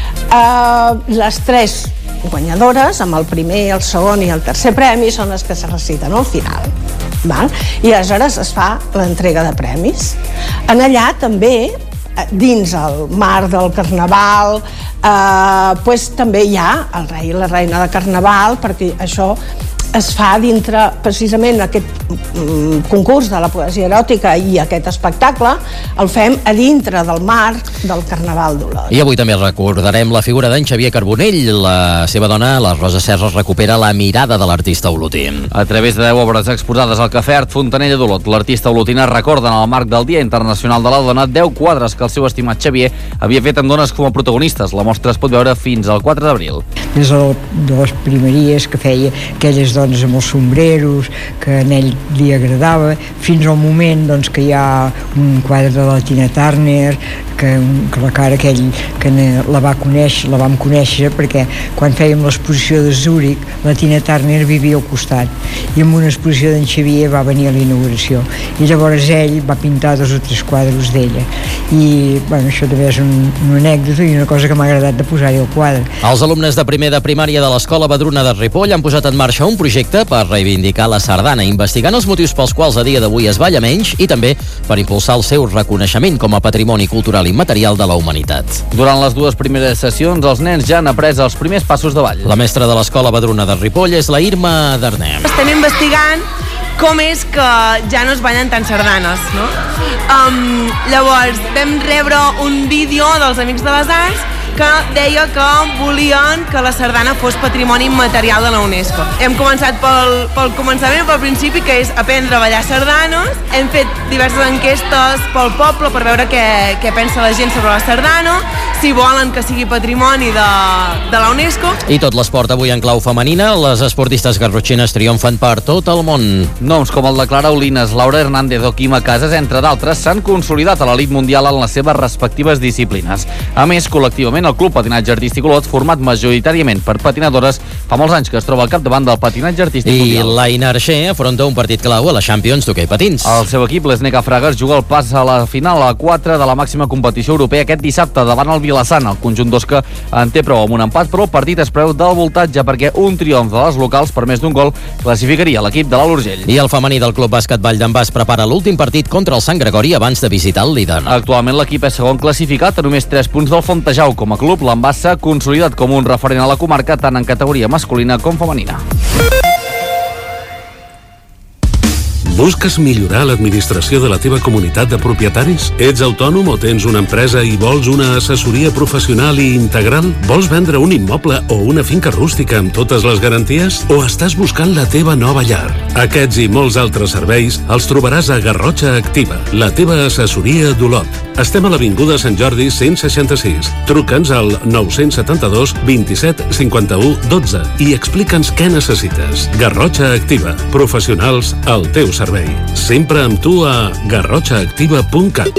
Uh, les tres guanyadores, amb el primer, el segon i el tercer premi, són les que se reciten al final. Val? I aleshores es fa l'entrega de premis. En allà també, dins el marc del Carnaval, eh, pues, també hi ha el rei i la reina de Carnaval, perquè això es fa dintre, precisament, aquest mm, concurs de la poesia eròtica i aquest espectacle, el fem a dintre del marc del Carnaval d'Olot. I avui també recordarem la figura d'en Xavier Carbonell. La seva dona, la Rosa Serra, recupera la mirada de l'artista olotí. A través de deu obres exposades al Cafè Art Fontanella d'Olot, l'artista olotina recorda en el marc del Dia Internacional de la Dona deu quadres que el seu estimat Xavier havia fet amb dones com a protagonistes. La mostra es pot veure fins al quatre d'abril. Des de les primeries que feia aquelles dones amb els sombreros, que a ell li agradava, fins al moment doncs, que hi ha un quadre de la Tina Turner, que, que la cara aquell que la va conèixer, la vam conèixer perquè quan fèiem l'exposició de Zúrich, la Tina Turner vivia al costat, i amb una exposició d'en Xavier va venir a la inauguració, i llavors ell va pintar dos o tres quadres d'ella, i bueno, això també és un, una anècdota i una cosa que m'ha agradat de posar-hi al quadre. Els alumnes de primer de primària de l'Escola Badruna de Ripoll han posat en marxa un projecte per reivindicar la sardana, investigant els motius pels quals a dia d'avui es balla menys i també per impulsar el seu reconeixement com a patrimoni cultural immaterial de la humanitat. Durant les dues primeres sessions, els nens ja han après els primers passos de ball. La mestra de l'Escola Badruna de Ripoll és la Irma Darner. Estem investigant com és que ja no es ballen tant sardanes, no? Um, llavors, vam rebre un vídeo dels Amics de les Arts que deia que volien que la sardana fos patrimoni immaterial de la UNESCO. Hem començat pel, pel començament, pel principi, que és aprendre a ballar sardanes. Hem fet diverses enquestes pel poble per veure què, què pensa la gent sobre la sardana, si volen que sigui patrimoni de, de la UNESCO. I tot l'esport avui en clau femenina. Les esportistes garrotxines triomfen per tot el món. Noms com el de Clara Olines, Laura Hernández o Quima Casas, entre d'altres, s'han consolidat a l'elit mundial en les seves respectives disciplines. A més, col·lectivament, el Club Patinatge Artístic Olot, format majoritàriament per patinadores, fa molts anys que es troba al capdavant del patinatge artístic I mundial. I l'Aina Arxer afronta un partit clau a la Champions d'hoquei patins. El seu equip, l'Sneca Fragues, juga el pas a la final a quatre de la màxima competició europea aquest dissabte davant el Vilassana. El conjunt d'Osca en té prou amb un empat, però el partit es preu del voltatge perquè un triomf de les locals per més d'un gol classificaria l'equip de l'Alt Urgell. I el femení del Club Bàsquet Vall d'en Bas prepara l'últim partit contra el Sant Gregori abans de visitar el líder. Actualment l'equip és segon classificat a només tres punts del Fontejau. Com a club, l'Envàs s'ha consolidat com un referent a la comarca tant en categoria masculina com femenina. Busques millorar l'administració de la teva comunitat de propietaris? Ets autònom o tens una empresa i vols una assessoria professional i integral? Vols vendre un immoble o una finca rústica amb totes les garanties? O estàs buscant la teva nova llar? Aquests i molts altres serveis els trobaràs a Garrotxa Activa, la teva assessoria d'Olot. Estem a l'Avinguda Sant Jordi cent seixanta-sis. Truca'ns al nou cents setanta-dos vint-i-set cinquanta-u dotze i explica'ns què necessites. Garrotxa Activa, professionals al teu servei. Sempre amb tu a garrotxa activa punt cat.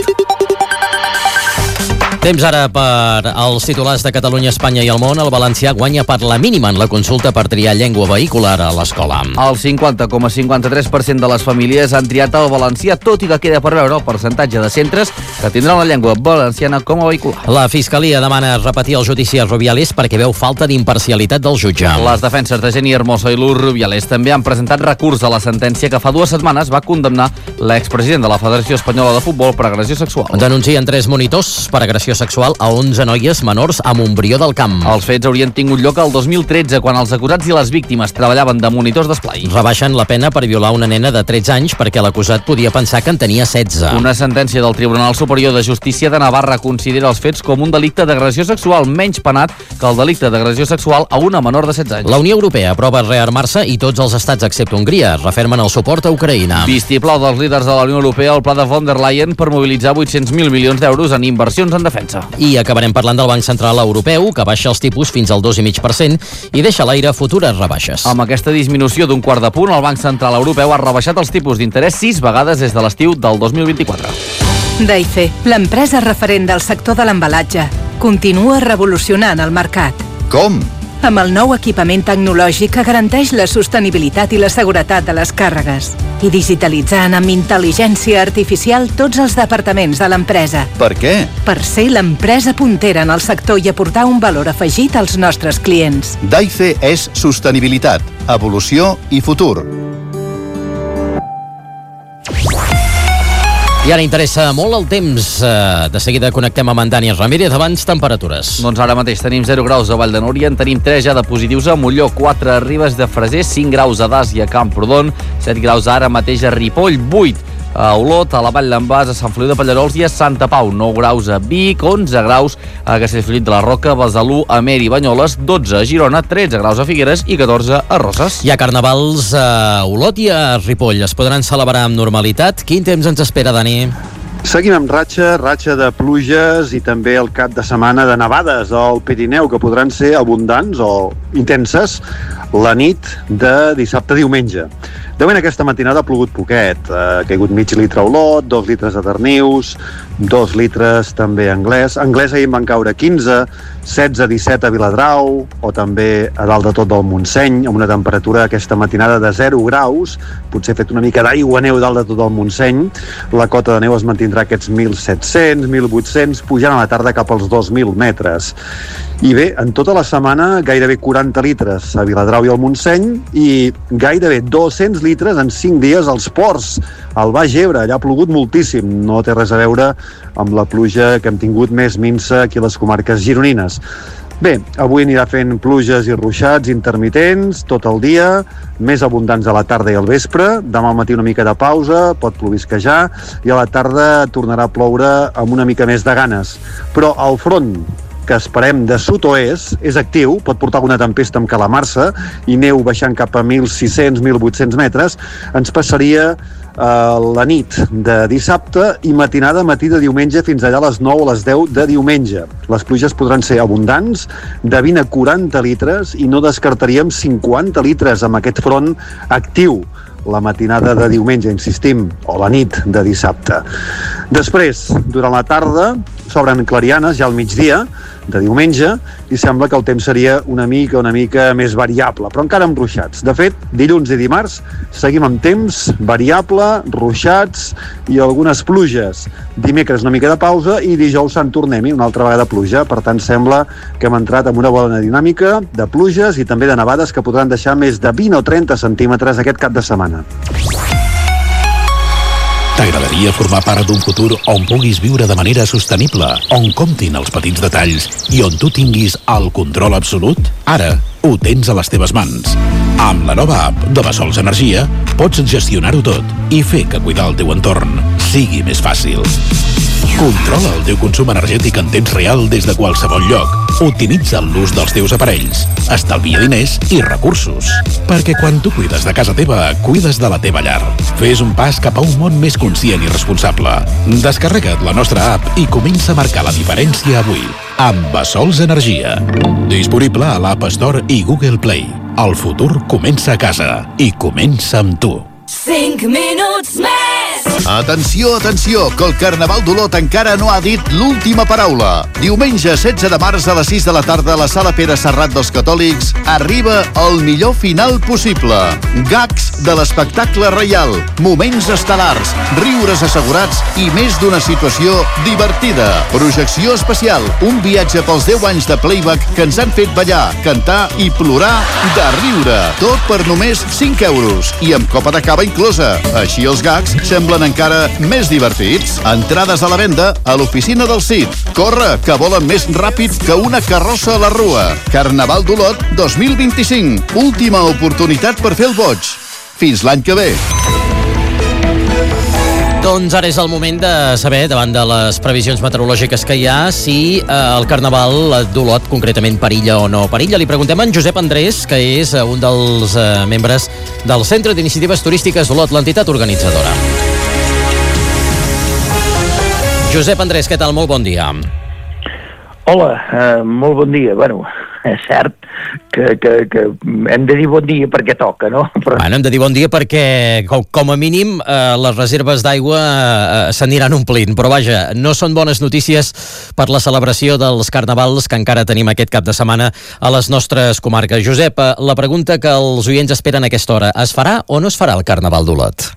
Temps ara per als titulars de Catalunya, Espanya i el món. El valencià guanya per la mínima en la consulta per triar llengua vehicular a l'escola. El cinquanta coma cinquanta-tres per cent de les famílies han triat el valencià, tot i que queda per veure el percentatge de centres que tindran la llengua valenciana com a vehicular. La Fiscalia demana repetir el judici a Rubiales perquè veu falta d'imparcialitat del jutge. Les defenses de Jenny Hermoso i Luz Rubiales també han presentat recurs a la sentència que fa dues setmanes va condemnar l'expresident de la Federació Espanyola de Futbol per agressió sexual. Denuncien tres monitors per agressió sexual a onze noies menors a Montbrió del Camp. Els fets haurien tingut lloc el dos mil tretze, quan els acusats i les víctimes treballaven de monitors d'esplai. Rebaixen la pena per violar una nena de tretze anys perquè l'acusat podia pensar que en tenia setze. Una sentència del Tribunal Superior de Justícia de Navarra considera els fets com un delicte d'agressió sexual menys penat que el delicte d'agressió sexual a una menor de setze anys. La Unió Europea aprova rearmar-se i tots els estats excepte Hongria refermen el suport a Ucraïna. Vistiplau dels líders de la Unió Europea el pla de von der Leyen per mobilitzar vuit-cents mil milions d'euros en inversions en defensa. I acabarem parlant del Banc Central Europeu, que baixa els tipus fins al dos coma cinc per cent i deixa a l'aire futures rebaixes. Amb aquesta disminució d'un quart de punt, el Banc Central Europeu ha rebaixat els tipus d'interès sis vegades des de l'estiu del dos mil vint-i-quatre. Daife, l'empresa referent del sector de l'embalatge, continua revolucionant el mercat. Com? Amb el nou equipament tecnològic que garanteix la sostenibilitat i la seguretat de les càrregues. I digitalitzant amb intel·ligència artificial tots els departaments de l'empresa. Per què? Per ser l'empresa puntera en el sector i aportar un valor afegit als nostres clients. Daife és sostenibilitat, evolució i futur. I ara interessa molt el temps. De seguida connectem amb en Dani Ramírez. Abans, temperatures. Doncs ara mateix tenim zero graus a Vall de Núria, en tenim tres ja de positius a Molló, quatre a Ribes de Freser, cinc graus a Das i a Camprodon, set graus ara mateix a Ripoll, vuit a Olot, a la Vall d'en Bas, a Sant Feliu de Pallerols i a Santa Pau, nou graus a Vic, onze graus a Castellfollit de la Roca, Besalú, Amer i Banyoles, dotze a Girona, tretze graus a Figueres i catorze a Roses. Hi ha carnavals a Olot i a Ripoll. Es podran celebrar amb normalitat. Quin temps ens espera, Dani? Seguim amb ratxa, ratxa de pluges i també el cap de setmana de nevades al Pirineu, que podran ser abundants o intenses la nit de dissabte a diumenge. De moment aquesta matinada ha plogut poquet, ha caigut mig litre a Olot, dos litres a Darnius, dos litres també a Anglès. A Anglès ahir en van caure quinze, setze a disset a Viladrau, o també a dalt de tot del Montseny, amb una temperatura aquesta matinada de zero graus, potser fet una mica d'aigua neu dalt de tot el Montseny. La cota de neu es mantindrà aquests mil set-cents, mil vuit-cents, pujant a la tarda cap als dos mil metres. I bé, en tota la setmana gairebé quaranta litres a Viladrau i al Montseny i gairebé dos-cents litres en cinc dies als ports, al Baix Ebre. Allà ha plogut moltíssim, no té res a veure amb la pluja que hem tingut més minsa aquí a les comarques gironines. Bé, avui anirà fent pluges i ruixats intermitents tot el dia, més abundants a la tarda i al vespre. Demà al matí una mica de pausa, pot plovisquejar, i a la tarda tornarà a ploure amb una mica més de ganes. Però el front que esperem de sud-oest, és actiu, pot portar alguna tempesta amb calamarsa i neu baixant cap a mil sis-cents a mil vuit-cents metres, ens passaria a la nit de dissabte i matinada matí de diumenge fins allà a les nou o les deu de diumenge. Les pluges podran ser abundants, de vint a quaranta litres, i no descartaríem cinquanta litres amb aquest front actiu la matinada de diumenge, insistim, o la nit de dissabte. Després, durant la tarda, s'obren clarianes ja al migdia de diumenge i sembla que el temps seria una mica, una mica més variable, però encara amb ruixats. De fet, dilluns i dimarts seguim amb temps variable, ruixats i algunes pluges. Dimecres una mica de pausa i dijous se'n tornem-hi una altra vegada pluja. Per tant, sembla que hem entrat en una bona dinàmica de pluges i també de nevades que podran deixar més de vint o trenta centímetres aquest cap de setmana. T'agradaria formar part d'un futur on puguis viure de manera sostenible, on comptin els petits detalls i on tu tinguis el control absolut? Ara ho tens a les teves mans. Amb la nova app de Bessols Energia pots gestionar-ho tot i fer que cuidar el teu entorn sigui més fàcil. Controla el teu consum energètic en temps real des de qualsevol lloc. Optimitza l'ús dels teus aparells. Estalvia diners i recursos. Perquè quan tu cuides de casa teva, cuides de la teva llar. Fes un pas cap a un món més conscient i responsable. Descarrega't la nostra app i comença a marcar la diferència avui. Amb Bessols Energia. Disponible a l'App Store i Google Play. El futur comença a casa i comença amb tu. cinc minuts més! Atenció, atenció, que el Carnaval d'Olot encara no ha dit l'última paraula. Diumenge setze de març a les sis de la tarda a la Sala Pere Serrat dels Catòlics arriba el millor final possible. Gags de l'espectacle reial, moments estel·lars, riures assegurats i més d'una situació divertida. Projecció especial, un viatge pels deu anys de playback que ens han fet ballar, cantar i plorar de riure. Tot per només cinc euros i amb copa de cava inclosa. Així els gags semblen encara més divertits. Entrades a la venda a l'oficina del C I D. Corre, que volen més ràpid que una carrossa a la rua. Carnaval d'Olot dos mil vint-i-cinc. Última oportunitat per fer el boig. Fins l'any que ve. Doncs ara és el moment de saber, davant de les previsions meteorològiques que hi ha, si eh, el Carnaval d'Olot concretament perilla o no perilla. Li preguntem a en Josep Andrés, que és un dels eh, membres del Centre d'Iniciatives Turístiques d'Olot, l'entitat organitzadora. Josep Andrés, què tal? Molt bon dia. Hola, eh, molt bon dia. Bueno, és cert que, que, que hem de dir bon dia perquè toca, no? Però... Bueno, hem de dir bon dia perquè, com, com a mínim, eh, les reserves d'aigua eh, s'aniran omplint. Però vaja, no són bones notícies per la celebració dels carnavals que encara tenim aquest cap de setmana a les nostres comarques. Josep, eh, la pregunta que els oients esperen a aquesta hora, es farà o no es farà el Carnaval d'Olot?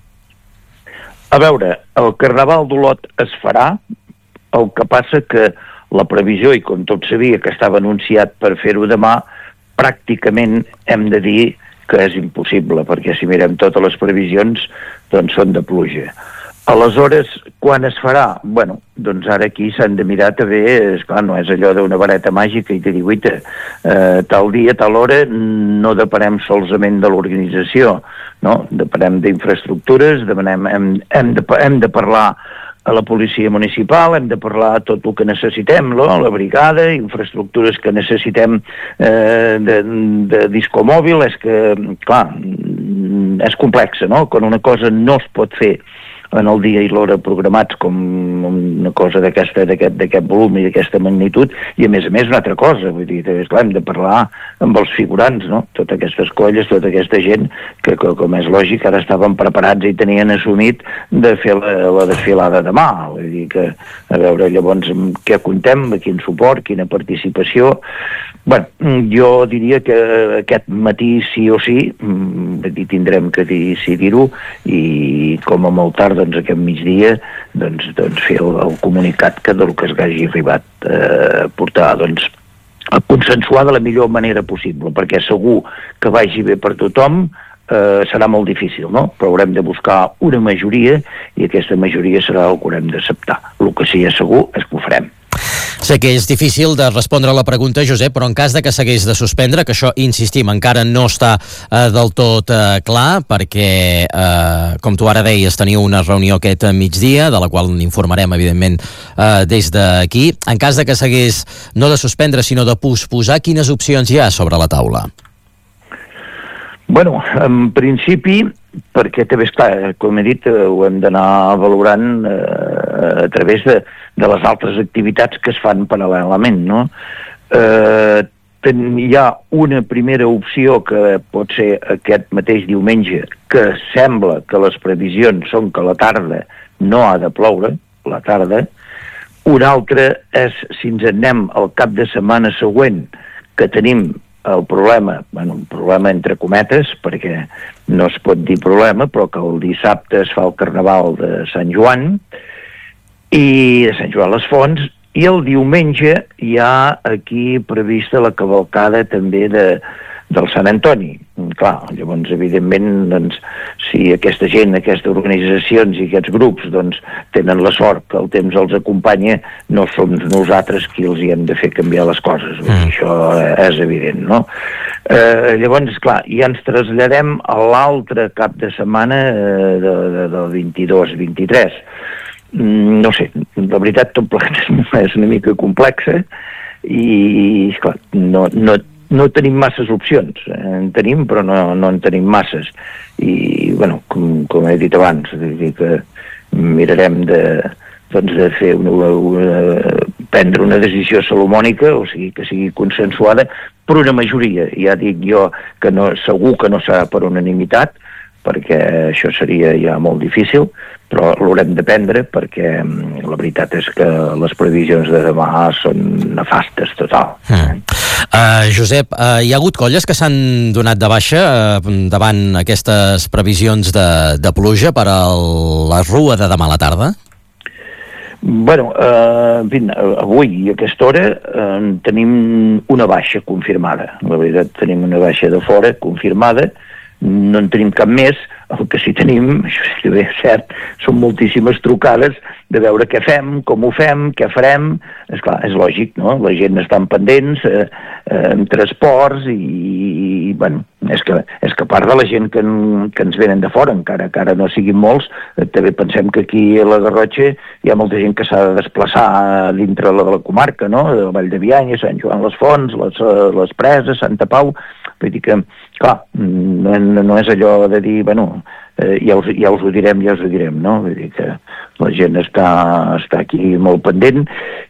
A veure, el Carnaval d'Olot es farà, el que passa que la previsió, i com tot sabia que estava anunciat per fer-ho demà, pràcticament hem de dir que és impossible, perquè si mirem totes les previsions, doncs són de pluja. Aleshores, quan es farà? Bueno, doncs ara aquí s'han de mirar també, esclar, no és allò d'una vareta màgica i que diu, guita, eh, tal dia, tal hora, no depenem solament de l'organització, no? Depenem d'infraestructures, depenem, hem, hem, de, hem de parlar a la policia municipal, hem de parlar tot el que necessitem, no? La brigada, infraestructures que necessitem eh, de, de discomòbil, és que, clar, és complexa, no? Quan una cosa no es pot fer en el dia i l'hora programats com una cosa d'aquesta, d'aquest, d'aquest volum i d'aquesta magnitud, i a més a més una altra cosa, vull dir, clar, hem de parlar amb els figurants, no? Totes aquestes colles, tota aquesta gent que, que com és lògic, ara estaven preparats i tenien assumit de fer la, la desfilada demà, vull dir que, a veure, llavors, què contem, quin suport, quina participació. Bueno, jo diria que aquest matí sí o sí, i tindrem que decidir-ho, i com a molt tard, doncs aquest migdia, doncs, doncs fer el, el comunicat que del que es hagi arribat a eh, portar, doncs, a consensuar de la millor manera possible, perquè segur que vagi bé per tothom, eh, serà molt difícil, no? Però haurem de buscar una majoria i aquesta majoria serà el que haurem d'acceptar. El que sí és segur és que ho farem. Sé que és difícil de respondre a la pregunta, Josep, però en cas de que s'hagués de suspendre, que això, insistim, encara no està eh, del tot eh, clar, perquè, eh, com tu ara deies, teniu una reunió aquest migdia, de la qual n'informarem, evidentment, eh, des d'aquí. En cas de que s'hagués no de suspendre, sinó de posposar, quines opcions hi ha sobre la taula? Bueno, en principi, perquè també, esclar, com he dit, ho hem d'anar valorant eh, a través de, de les altres activitats que es fan paral·lelament, no? Eh, ten, hi ha una primera opció que pot ser aquest mateix diumenge, que sembla que les previsions són que a la tarda no ha de ploure, la tarda. Una altra és si ens anem al cap de setmana següent, que tenim el problema, bueno, un problema entre cometes, perquè no es pot dir problema, però que el dissabte es fa el Carnaval de Sant Joan, i de Sant Joan les Fonts, i el diumenge hi ha aquí prevista la cavalcada també de, del Sant Antoni. Clar, llavors, evidentment, doncs, si aquesta gent, aquestes organitzacions i aquests grups doncs, tenen la sort que el temps els acompanya, no som nosaltres qui els hi hem de fer canviar les coses. Mm. Això és evident, no? Eh, llavors, clar, ja ens traslladem a l'altre cap de setmana eh, de, de, del vint-i-dos vint-i-tres. Mm, no sé, la veritat, tot plegat és una mica complexa i, clar, no, no no tenim masses opcions, en tenim però no, no en tenim masses i, bueno, com, com he dit abans, dir que mirarem de, doncs de fer una, una, prendre una decisió salomònica, o sigui, que sigui consensuada per una majoria, ja dic jo que no, segur que no serà per unanimitat, perquè això seria ja molt difícil, però l'haurem de prendre perquè la veritat és que les previsions de demà són nefastes total. Mm. Uh, Josep, uh, hi ha hagut colles que s'han donat de baixa uh, davant aquestes previsions de, de pluja per a la rua de demà a la tarda? Bueno, eh, en fi, avui a aquesta hora eh, tenim una baixa confirmada. La veritat, tenim una baixa de fora confirmada, no en tenim cap més. El que sí tenim, això sí que és cert, són moltíssimes trucades de veure què fem, com ho fem, què farem. Esclar, és lògic, no? La gent està pendents, eh, eh, en transports i, i bueno, és que, és que a part de la gent que, en, que ens venen de fora, encara que ara no siguin molts, eh, també pensem que aquí a la Garrotxa hi ha molta gent que s'ha de desplaçar dintre la de la comarca, no? De Vall de Bianya, Sant Joan les Fonts, les, les Preses, Santa Pau. Vull dir que, clar, no, no és allò de dir, bueno, eh, ja, us, ja us ho direm, ja us ho direm, no? Vull dir que la gent està, està aquí molt pendent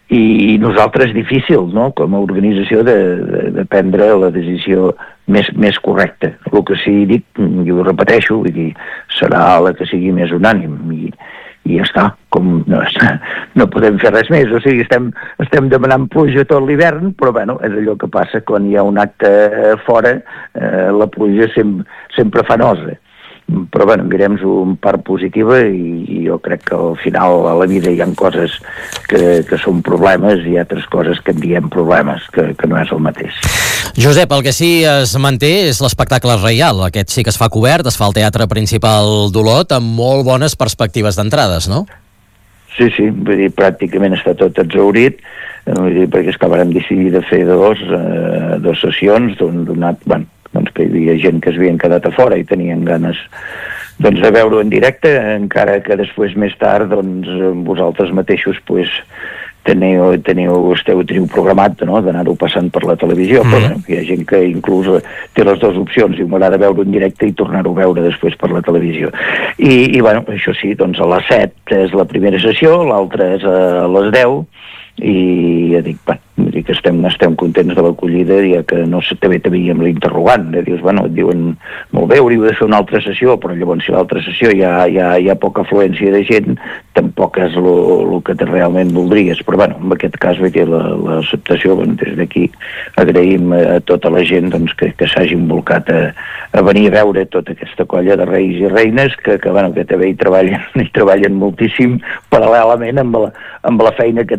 i nosaltres difícil, no?, com a organització de, de, de prendre la decisió més, més correcta. El que sí dic, i ho repeteixo, vull dir, serà la que sigui més unànim i, i ja està, com no, no podem fer res més, o sigui, estem, estem demanant pluja tot l'hivern, però bueno, és allò que passa quan hi ha un acte fora, eh, la pluja sem, sempre fa nosa. Però bueno, mirem-ho en part positiva i, i jo crec que al final a la vida hi ha coses que, que són problemes i altres coses que en diem problemes, que, que no és el mateix. Josep, el que sí es manté és l'espectacle reial. Aquest sí que es fa cobert, es fa al Teatre Principal d'Olot amb molt bones perspectives d'entrades, no? Sí, sí, vull dir, pràcticament està tot exhaurit, vull dir, perquè és que vam decidir de fer dos, eh, dos sessions, donat, bueno, doncs que hi havia gent que es havien quedat a fora i tenien ganes doncs, de veure-ho en directe, encara que després més tard doncs, vosaltres mateixos pues, teniu, teniu, esteu, teniu programat, no?, d'anar-ho passant per la televisió, mm. però hi ha gent que inclús té les dues opcions, i m'agrada veure en directe i tornar-ho a veure després per la televisió. I, i bueno, això sí, doncs a les set és la primera sessió, l'altra és a les deu, i ja dic, bueno, dic que estem, estem contents de l'acollida, ja que no sé, també teníem l'interrogant, eh? Dius, bueno, et diuen, molt bé, hauríeu de fer una altra sessió, però llavors si l'altra sessió hi ha, hi, ha, hi ha poca afluència de gent, tampoc és el que realment voldries, però bueno, en aquest cas veig l'acceptació, bueno, des d'aquí agraïm a tota la gent doncs, que, que s'hagin volcat a, a venir a veure tota aquesta colla de reis i reines, que, que, bueno, que també hi treballen, hi treballen moltíssim paral·lelament amb la, amb la feina que tenen amb els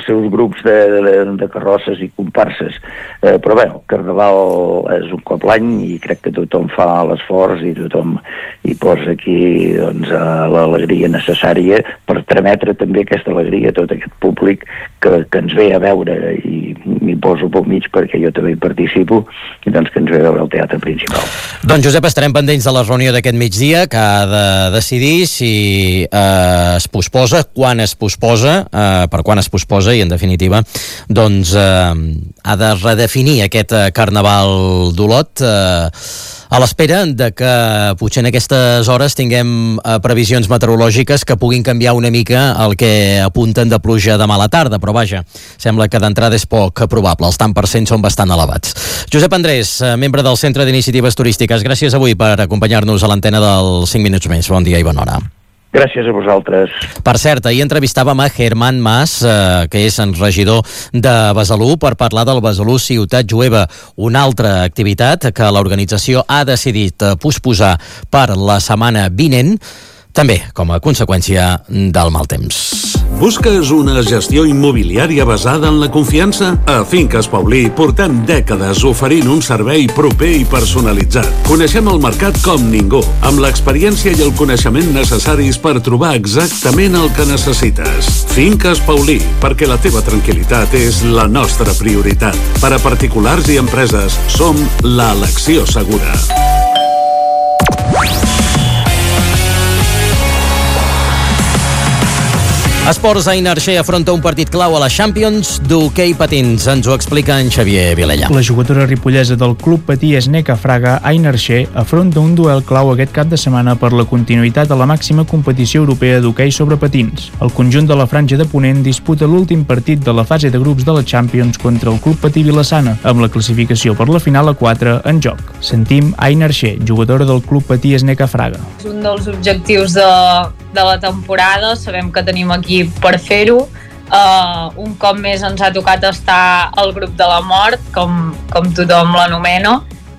els seus grups de, de, de carrosses i comparses. Eh, però bé, el Carnaval és un cop l'any i crec que tothom fa l'esforç i tothom hi posa aquí doncs, l'alegria necessària per trametre també aquesta alegria a tot aquest públic que, que ens ve a veure, i m'hi poso pel mig perquè jo també hi participo, i doncs que ens ve a veure al teatre principal. Doncs Josep, estarem pendents de la reunió d'aquest migdia, que ha de decidir si eh, es posposa, quan es posposa, eh, per quan es posposa, i en definitiva doncs eh, ha de redefinir aquest eh, Carnaval d'Olot, eh, a l'espera de que potser en aquestes hores tinguem eh, previsions meteorològiques que puguin canviar una mica el que apunten de pluja demà a la tarda, però vaja, sembla que d'entrada és poc probable, els tant per cent són bastant elevats. Josep Andrés, eh, membre del Centre d'Iniciatives Turístiques, gràcies avui per acompanyar-nos a l'antena dels cinc minuts més. Bon dia i bona hora. Gràcies a vosaltres. Per cert, ahir entrevistàvem a Germán Mas, eh, que és en regidor de Besalú, per parlar del Besalú Ciutat Jueva, una altra activitat que l'organització ha decidit posposar per la setmana vinent, també com a conseqüència del mal temps. Busques una gestió immobiliària basada en la confiança? A Finques Paulí portem dècades oferint un servei proper i personalitzat. Coneixem el mercat com ningú, amb l'experiència i el coneixement necessaris per trobar exactament el que necessites. Finques Paulí, perquè la teva tranquil·litat és la nostra prioritat. Per a particulars i empreses, som l'elecció segura. Esports, a Inarxer afronta un partit clau a la Champions d'hoquei patins. Ens ho explica en Xavier Vilella. La jugadora ripollesa del Club Patí Esneca Fraga, a Inarxer, afronta un duel clau aquest cap de setmana per la continuïtat a la màxima competició europea d'hoquei sobre patins. El conjunt de la Franja de Ponent disputa l'últim partit de la fase de grups de la Champions contra el Club Patí Vilassana, amb la classificació per la final a quatre en joc. Sentim a Inarxer, jugadora del Club Patí Esneca Fraga. És un dels objectius de, de la temporada, sabem que tenim aquí per fer-ho. Uh, un cop més ens ha tocat estar al grup de la mort, com, com tothom l'anomena,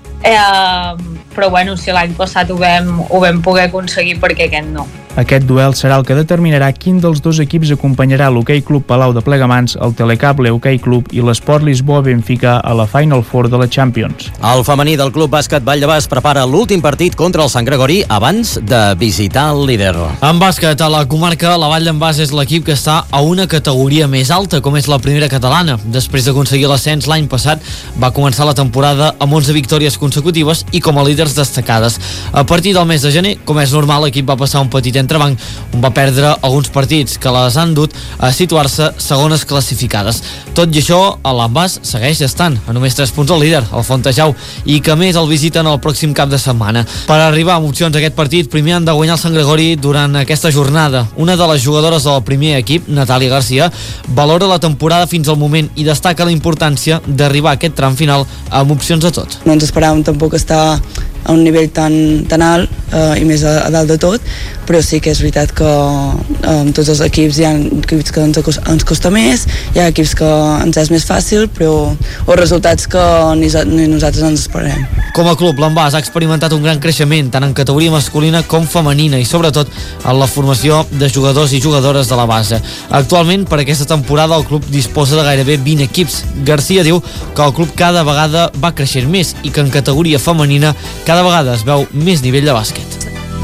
uh, però bueno, si l'any passat ho vam, ho vam poder aconseguir, perquè aquest no. Aquest duel serà el que determinarà quin dels dos equips acompanyarà l'Hoquei Club Palau de Plegamans, el Telecable Hoquei Club i l'Esport Lisboa Benfica a la Final Four de la Champions. El femení del Club Bàsquet Vall de Bas prepara l'últim partit contra el Sant Gregori abans de visitar el líder. En bàsquet, a la comarca, la Vall d'en Bas és l'equip que està a una categoria més alta, com és la primera catalana. Després d'aconseguir l'ascens l'any passat, va començar la temporada amb onze victòries consecutives i com a líders destacades. A partir del mes de gener, com és normal, l'equip va passar un petit entrebanc, on va perdre alguns partits que les han dut a situar-se segones classificades. Tot i això, l'Envàs segueix estant a només tres punts al líder, el Fontejau, i que més el visiten el pròxim cap de setmana. Per arribar amb opcions a aquest partit, primer han de guanyar el Sant Gregori durant aquesta jornada. Una de les jugadores del primer equip, Natàlia Garcia, valora la temporada fins al moment i destaca la importància d'arribar a aquest tram final amb opcions a tot. No ens esperàvem tampoc estar a un nivell tan, tan alt eh, i més a, a dalt de tot, però sí que és veritat que eh, amb tots els equips hi ha equips que ens, ens costa més, hi ha equips que ens és més fàcil, però o resultats que ni, ni nosaltres ens esperem. Com a club, l'Envàs ha experimentat un gran creixement tant en categoria masculina com femenina i sobretot en la formació de jugadors i jugadores de la base. Actualment, per aquesta temporada, el club disposa de gairebé vint equips. Garcia diu que el club cada vegada va creixent més i que en categoria femenina cada vegada es veu més nivell de bàsquet.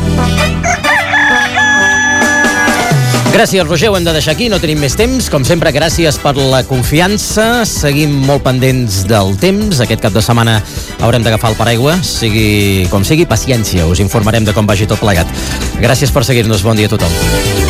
Gràcies, Roger, ho hem de deixar aquí, no tenim més temps. Com sempre, gràcies per la confiança. Seguim molt pendents del temps. Aquest cap de setmana haurem d'agafar el paraigua. Sigui com sigui, paciència. Us informarem de com vagi tot plegat. Gràcies per seguir-nos. Bon dia a tothom.